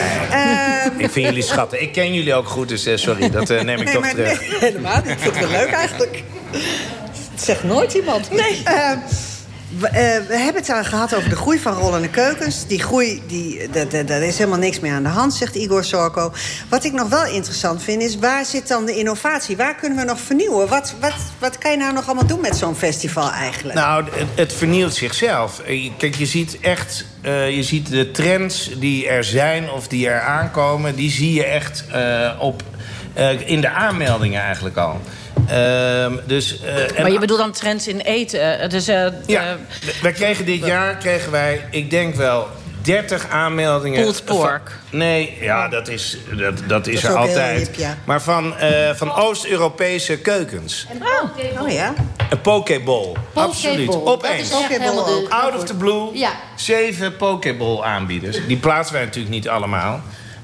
Ik vind jullie schatten. Ik ken jullie ook goed, dus sorry, dat neem ik toch terug. Nee, helemaal niet. Ik vind het wel leuk eigenlijk. Het zegt nooit iemand. Nee. We hebben het al gehad over de groei van rollende keukens. Die groei, daar is helemaal niks meer aan de hand, zegt Igor Sorko. Wat ik nog wel interessant vind, is waar zit dan de innovatie? Waar kunnen we nog vernieuwen? Wat kan je nou nog allemaal doen met zo'n festival eigenlijk? Nou, het vernieuwt zichzelf. Kijk, je ziet echt... je ziet de trends die er zijn of die er aankomen... die zie je echt in de aanmeldingen eigenlijk al. Maar je bedoelt dan trends in eten? Wij kregen dit jaar, ik denk wel 30 aanmeldingen. Pulled pork. Nee, ja, dat is er altijd. Hip, ja. Maar van Oost-Europese keukens. Oh ja? Een pokeball. Absoluut. Opeens. Out of the blue. Ja. 7 pokeball aanbieders. Die plaatsen wij natuurlijk niet allemaal.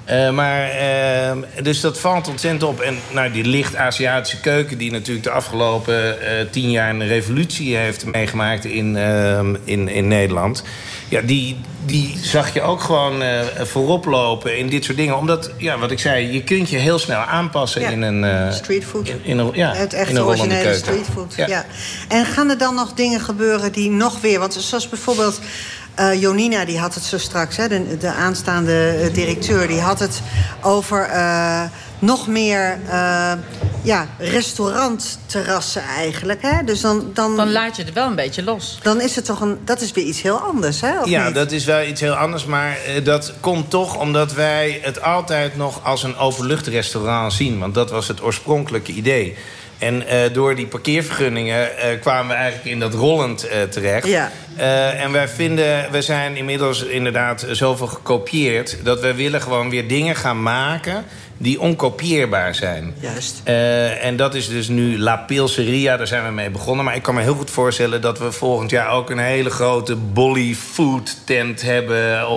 Dus dat valt ontzettend op. En die licht Aziatische keuken... die natuurlijk de afgelopen 10 jaar een revolutie heeft meegemaakt in Nederland... Ja, die zag je ook gewoon voorop lopen in dit soort dingen. Omdat, wat ik zei, je kunt je heel snel aanpassen in een... streetfood. Het echte originele streetfood. Ja. En gaan er dan nog dingen gebeuren die nog weer... Want zoals bijvoorbeeld... Jonina, die had het zo straks, hè, de aanstaande directeur... die had het over nog meer restaurantterrassen eigenlijk. Hè? Dus dan laat je het wel een beetje los. Dan is het toch dat is weer iets heel anders, hè? Of ja, niet? Dat is wel iets heel anders. Maar dat komt toch omdat wij het altijd nog als een openluchtrestaurant zien. Want dat was het oorspronkelijke idee. En door die parkeervergunningen kwamen we eigenlijk in dat rollend terecht. Ja. En wij zijn inmiddels inderdaad zoveel gekopieerd... dat we willen gewoon weer dingen gaan maken... die onkopieerbaar zijn. Juist. En dat is dus nu La Pilseria, daar zijn we mee begonnen. Maar ik kan me heel goed voorstellen dat we volgend jaar ook een hele grote Bolly Food tent hebben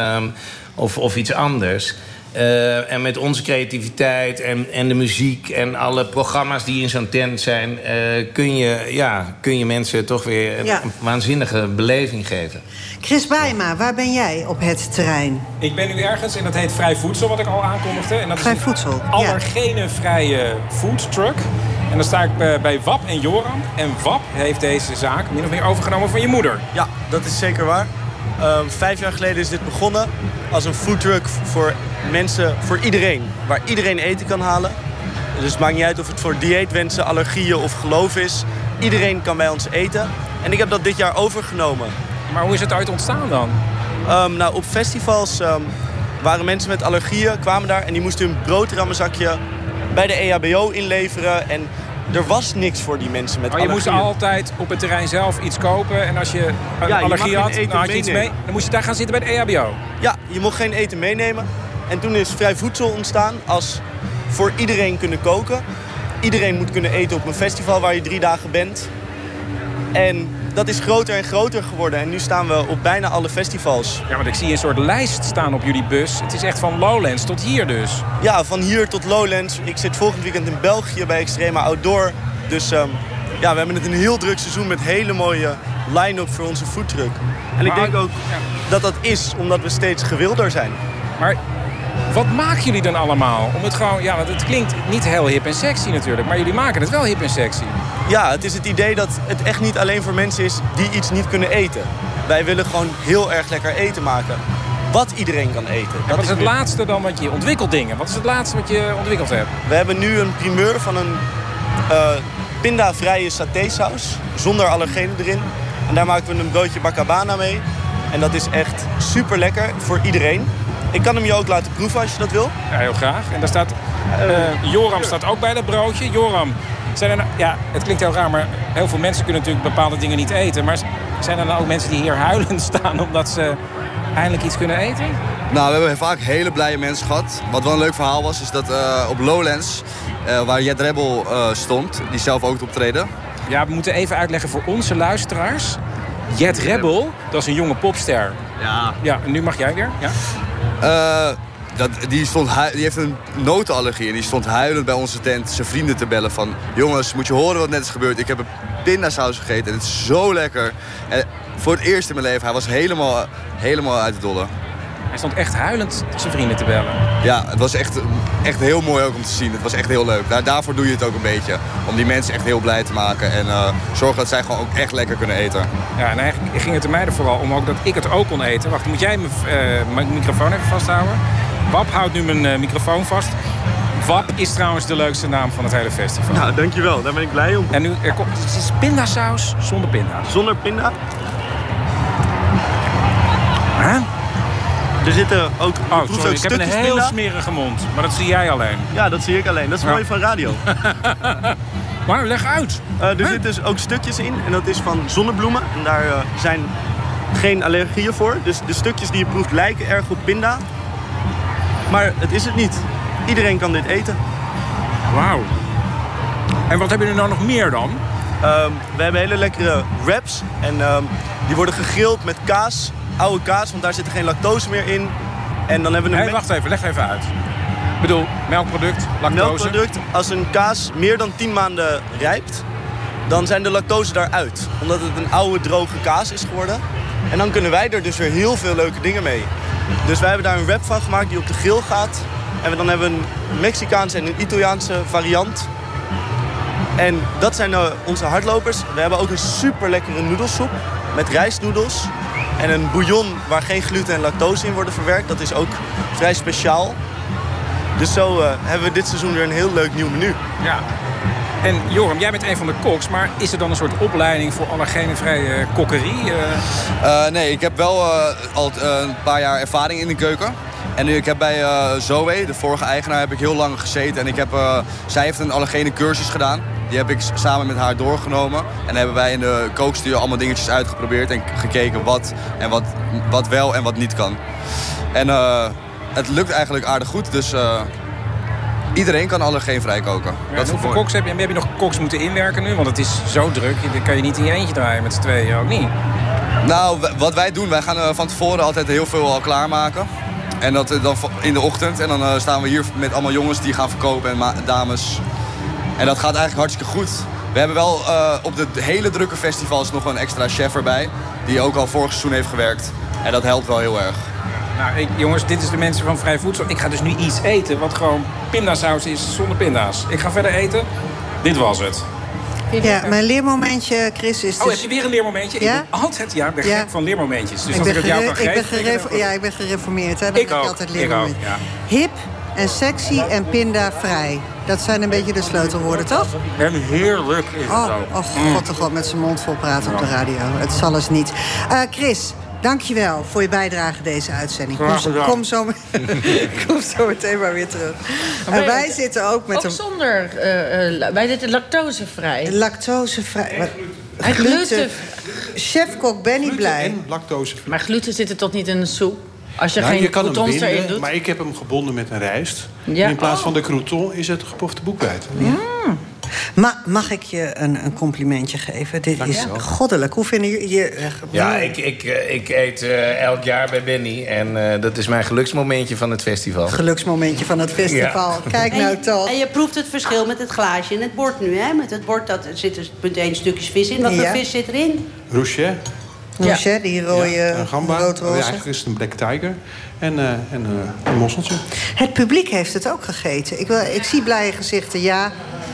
of iets anders. En met onze creativiteit en de muziek en alle programma's die in zo'n tent zijn, kun je mensen toch weer een waanzinnige beleving geven. Chris Baaijma, waar ben jij op het terrein? Ik ben nu ergens en dat heet Vrij Voedsel, wat ik al aankondigde. En dat Vrij is Voedsel, een allergenenvrije food truck. En dan sta ik bij Wap en Joram. En Wap heeft deze zaak min of meer overgenomen van je moeder. Ja, dat is zeker waar. 5 jaar geleden is dit begonnen als een foodtruck voor mensen, voor iedereen. Waar iedereen eten kan halen. Dus het maakt niet uit of het voor dieetwensen, allergieën of geloof is. Iedereen kan bij ons eten. En ik heb dat dit jaar overgenomen. Maar hoe is het uit ontstaan dan? Nou, op festivals waren mensen met allergieën, kwamen daar en die moesten hun broodrammenzakje bij de EHBO inleveren. En er was niks voor die mensen met allergieën. Je moest altijd op het terrein zelf iets kopen. En als je een allergie had, dan had je iets mee. Dan moest je daar gaan zitten bij de EHBO. Ja, je mocht geen eten meenemen. En toen is Vrij Voedsel ontstaan als voor iedereen kunnen koken. Iedereen moet kunnen eten op een festival waar je 3 dagen bent. En dat is groter en groter geworden. En nu staan we op bijna alle festivals. Ja, want ik zie een soort lijst staan op jullie bus. Het is echt van Lowlands tot hier dus. Ja, van hier tot Lowlands. Ik zit volgend weekend in België bij Extrema Outdoor. Dus we hebben het een heel druk seizoen met hele mooie line-up voor onze foodtruck. En ik denk ook dat dat is omdat we steeds gewilder zijn. Maar wat maken jullie dan allemaal? Om het gewoon, want het klinkt niet heel hip en sexy natuurlijk. Maar jullie maken het wel hip en sexy. Ja, het is het idee dat het echt niet alleen voor mensen is die iets niet kunnen eten. Wij willen gewoon heel erg lekker eten maken. Wat iedereen kan eten. Wat is het laatste dan wat je ontwikkelt dingen? Wat is het laatste wat je ontwikkeld hebt? We hebben nu een primeur van een pindavrije satésaus. Zonder allergenen erin. En daar maken we een broodje bacabana mee. En dat is echt super lekker voor iedereen. Ik kan hem je ook laten proeven als je dat wil. Ja, heel graag. En daar staat Joram staat ook bij dat broodje. Joram, het klinkt heel raar, maar heel veel mensen kunnen natuurlijk bepaalde dingen niet eten. Maar zijn er dan ook mensen die hier huilend staan omdat ze eindelijk iets kunnen eten? Nou, we hebben vaak hele blije mensen gehad. Wat wel een leuk verhaal was, is dat op Lowlands, waar Jet Rebel stond, die zelf ook optreden. Ja, we moeten even uitleggen voor onze luisteraars. Jet Rebel, dat is een jonge popster. Ja, en nu mag jij weer. Ja. Die heeft een notenallergie en die stond huilend bij onze tent zijn vrienden te bellen van... Jongens, moet je horen wat net is gebeurd. Ik heb een pindasaus gegeten en het is zo lekker. En voor het eerst in mijn leven, hij was helemaal uit de dolle. Hij stond echt huilend zijn vrienden te bellen. Ja, het was echt heel mooi ook om te zien. Het was echt heel leuk. Daarvoor doe je het ook een beetje. Om die mensen echt heel blij te maken. En zorgen dat zij gewoon ook echt lekker kunnen eten. Ja, en eigenlijk ging het er mij er vooral om ook dat ik het ook kon eten. Wacht, moet jij mijn microfoon even vasthouden? Wap houdt nu mijn microfoon vast. Wap is trouwens de leukste naam van het hele festival. Nou, dankjewel. Daar ben ik blij om. En nu, het is pindasaus zonder pinda. Zonder pinda? Huh? Er zitten ook... sorry, ik heb een heel smerige mond. Maar dat zie jij alleen. Ja, dat zie ik alleen. Dat is mooi van radio. Maar leg uit. Er zitten dus ook stukjes in. En dat is van zonnebloemen. En daar zijn geen allergieën voor. Dus de stukjes die je proeft lijken erg op pinda. Maar het is het niet. Iedereen kan dit eten. Wauw. En wat hebben jullie nou nog meer dan? We hebben hele lekkere wraps. En die worden gegrild met kaas. Oude kaas, want daar zit er geen lactose meer in. En dan hebben we een... wacht even, leg even uit. Ik bedoel, melkproduct, lactose. Melkproduct, als een kaas meer dan 10 maanden rijpt, dan zijn de lactose daaruit. Omdat het een oude, droge kaas is geworden. En dan kunnen wij er dus weer heel veel leuke dingen mee. Dus wij hebben daar een wrap van gemaakt die op de grill gaat. En dan hebben we een Mexicaanse en een Italiaanse variant. En dat zijn onze hardlopers. We hebben ook een super lekkere noedelsoep met rijstnoedels. En een bouillon waar geen gluten en lactose in worden verwerkt. Dat is ook vrij speciaal. Dus zo hebben we dit seizoen weer een heel leuk nieuw menu. Ja. En Joram, jij bent een van de koks, maar is er dan een soort opleiding voor allergenenvrije kokkerie? Nee, ik heb wel al een paar jaar ervaring in de keuken. En nu, ik heb bij Zoe, de vorige eigenaar, heb ik heel lang gezeten. En zij heeft een allergene cursus gedaan. Die heb ik samen met haar doorgenomen. En dan hebben wij in de kookstudio allemaal dingetjes uitgeprobeerd. En gekeken wat wel en wat niet kan. En het lukt eigenlijk aardig goed. Dus iedereen kan allergeenvrij koken. Ja, hoeveel koks heb je nog koks moeten inwerken nu? Want het is zo druk, dan kan je niet in je eentje draaien met z'n tweeën, ook niet. Nou, wat wij doen, wij gaan van tevoren altijd heel veel al klaarmaken. En dat dan in de ochtend. En dan staan we hier met allemaal jongens die gaan verkopen en dames. En dat gaat eigenlijk hartstikke goed. We hebben wel op de hele drukke festivals nog een extra chef erbij. Die ook al vorig seizoen heeft gewerkt. En dat helpt wel heel erg. Nou, jongens, dit is de mensen van Vrij Voedsel. Ik ga dus nu iets eten wat gewoon pindasaus is zonder pinda's. Ik ga verder eten. Dit was het. Ja, mijn leermomentje, Chris, is... heb je weer een leermomentje? Ja? Ik ben altijd gek van leermomentjes. Dus als ik het jou kan geven... ik ben gereformeerd, hè. Dan ik heb ook. Ik altijd leermomentje. Ja. Hip en sexy en pindavrij. Dat zijn een beetje de sleutelwoorden, toch? En heerlijk is het ook. God de god, met zijn mond vol praten op de radio. Het zal eens niet. Chris, dankjewel voor je bijdrage deze uitzending. Kom zo meteen maar weer terug. Wij zitten ook met zonder... wij zitten lactosevrij. Lactosevrij. Gluten. Chef-kok Benny blij. En lactosevrij. Maar gluten zit er toch niet in een soep? Als je geen je kan croutons hem erin binden, doet? maar ik heb hem gebonden met een rijst. Ja. En in plaats van de crouton is het gepofte boekweit. Mag ik je een complimentje geven? Dit is goddelijk. Hoe vinden jullie... Ja, ik eet elk jaar bij Benny. En dat is mijn geluksmomentje van het festival. Geluksmomentje van het festival. Ja. Kijk nou toch. En je proeft het verschil met het glaasje en het bord nu, hè? Met het bord, dat zit er punt 1 stukjes vis in. Wat voor vis zit erin? Rocher. Rocher, die rode gamba. roodroze. Eigenlijk is het een black tiger. En een mosseltje. Het publiek heeft het ook gegeten. Ik zie blije gezichten, ja.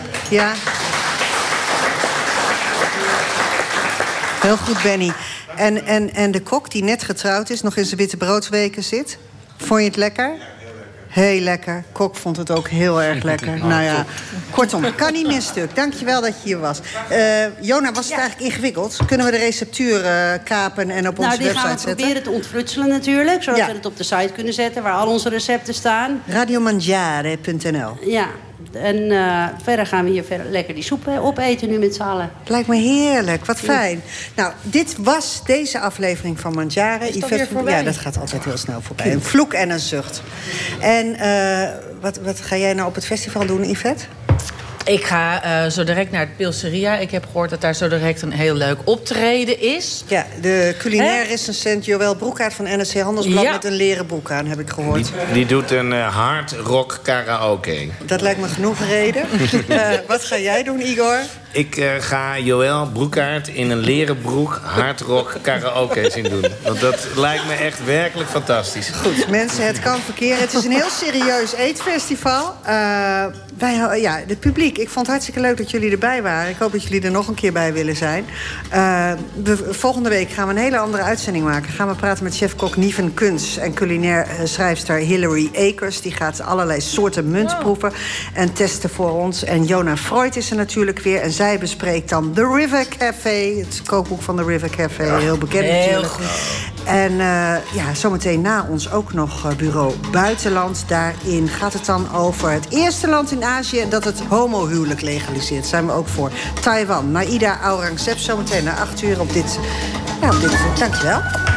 Heel goed, Benny. En de kok die net getrouwd is, nog in zijn witte broodsweken zit. Vond je het lekker? Heel lekker. Kok vond het ook heel erg lekker. Nou ja, kortom, kan niet meer stuk. Dankjewel dat je hier was. Jona, was het eigenlijk ingewikkeld? Kunnen we de receptuur kapen en op onze website zetten? Nou, die gaan we proberen te ontfrutselen natuurlijk. Zodat we het op de site kunnen zetten waar al onze recepten staan. Radiomangiare.nl. Ja. En verder gaan we hier lekker die soep opeten nu met z'n allen. Lijkt me heerlijk, wat fijn. Nou, dit was deze aflevering van Mangiare. Is dat weer voorbij? Ja, dat gaat altijd heel snel voorbij. Een vloek en een zucht. En wat ga jij nou op het festival doen, Yvette? Ik ga zo direct naar het Pilseria. Ik heb gehoord dat daar zo direct een heel leuk optreden is. Ja, de culinair recensent Joël Broekaert van NRC Handelsblad... met een leren broek aan, heb ik gehoord. Die doet een hard rock karaoke. Dat lijkt me genoeg reden. Wat ga jij doen, Igor? Ik ga Joël Broekaert in een leren broek hard rock karaoke zien doen. Want dat lijkt me echt werkelijk fantastisch. Goed, mensen, het kan verkeren. Het is een heel serieus eetfestival. Het publiek. Ik vond het hartstikke leuk dat jullie erbij waren. Ik hoop dat jullie er nog een keer bij willen zijn. Volgende week gaan we een hele andere uitzending maken. Gaan we praten met chef-kok Nieven Kunz en culinair schrijfster Hilary Akers. Die gaat allerlei soorten munt proeven en testen voor ons. En Jona Freud is er natuurlijk weer. En zij bespreekt dan The River Café. Het kookboek van The River Café. Heel bekend natuurlijk. Heel goed. En zometeen na ons ook nog Bureau Buitenland. Daarin gaat het dan over het eerste land in Azië dat het homohuwelijk legaliseert. Zijn we ook voor. Taiwan. Naida Aurangzeb zometeen na 8:00 op dit. Dankjewel.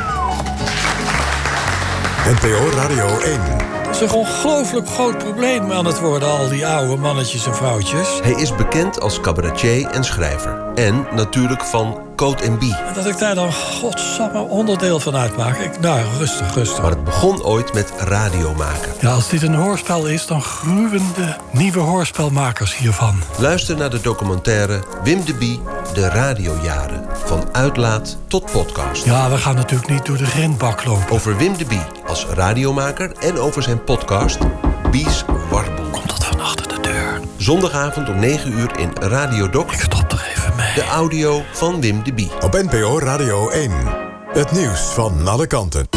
NPO Radio 1. Het is een ongelooflijk groot probleem aan het worden, al die oude mannetjes en vrouwtjes. Hij is bekend als cabaretier en schrijver. En natuurlijk van Code &B. Dat ik daar dan godsamme onderdeel van uitmaak. Rustig. Maar het begon ooit met radio maken. Ja, als dit een hoorspel is, dan gruwen de nieuwe hoorspelmakers hiervan. Luister naar de documentaire Wim de Bie, de radiojaren. Van uitlaat tot podcast. Ja, we gaan natuurlijk niet door de grindbak lopen. Over Wim de Bie als radiomaker en over zijn podcast Bie's Warboel. Komt dat van achter de deur? Zondagavond om 9:00 in Radio Doc. Ik stop er even mee. De audio van Wim de Bie. Op NPO Radio 1. Het nieuws van alle kanten.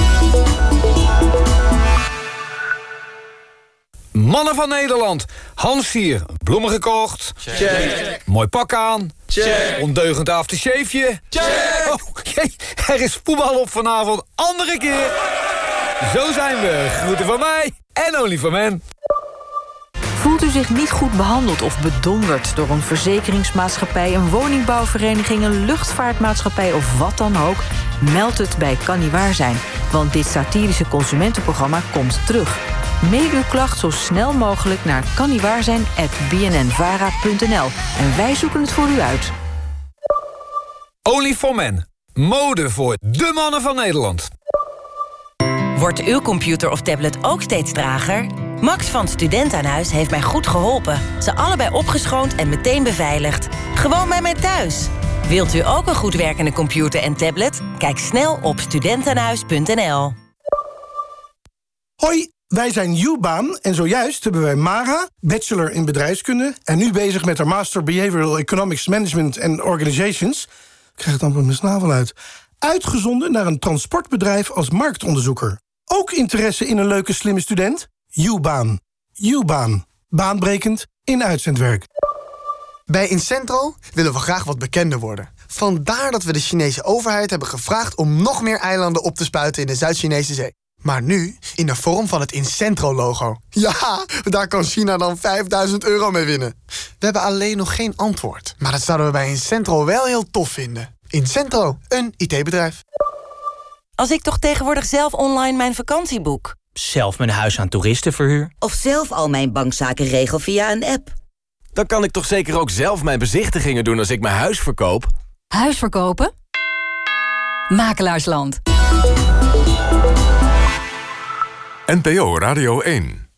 Mannen van Nederland. Hans hier. Bloemen gekocht. Check. Mooi pak aan. Check. Ondeugend aftershaveje. Check. Oh, jee, er is voetbal op vanavond. Andere keer. Zo zijn we. Groeten van mij en Only for Men. Voelt u zich niet goed behandeld of bedonderd door een verzekeringsmaatschappij, een woningbouwvereniging, een luchtvaartmaatschappij of wat dan ook? Meld het bij Kan Niet Waar Zijn, want dit satirische consumentenprogramma komt terug. Mail uw klacht zo snel mogelijk naar kanniewaarzijn@bnnvara.nl en wij zoeken het voor u uit. Only for Men. Mode voor de mannen van Nederland. Wordt uw computer of tablet ook steeds trager? Max van Studentenhuis heeft mij goed geholpen. Ze allebei opgeschoond en meteen beveiligd. Gewoon bij mij thuis. Wilt u ook een goed werkende computer en tablet? Kijk snel op studentenhuis.nl. Hoi, wij zijn YouBaan en zojuist hebben wij Mara, bachelor in bedrijfskunde en nu bezig met haar Master Behavioral Economics Management and Organizations. Ik krijg het amper mijn snavel uit. Uitgezonden naar een transportbedrijf als marktonderzoeker. Ook interesse in een leuke, slimme student? YouBaan. YouBaan. Baanbrekend in uitzendwerk. Bij Incentro willen we graag wat bekender worden. Vandaar dat we de Chinese overheid hebben gevraagd om nog meer eilanden op te spuiten in de Zuid-Chinese zee. Maar nu in de vorm van het Incentro-logo. Ja, daar kan China dan €5.000 mee winnen. We hebben alleen nog geen antwoord. Maar dat zouden we bij Incentro wel heel tof vinden. Incentro, een IT-bedrijf. Als ik toch tegenwoordig zelf online mijn vakantie boek? Zelf mijn huis aan toeristen verhuur? Of zelf al mijn bankzaken regel via een app? Dan kan ik toch zeker ook zelf mijn bezichtigingen doen als ik mijn huis verkoop? Huis verkopen? Makelaarsland. NPO Radio 1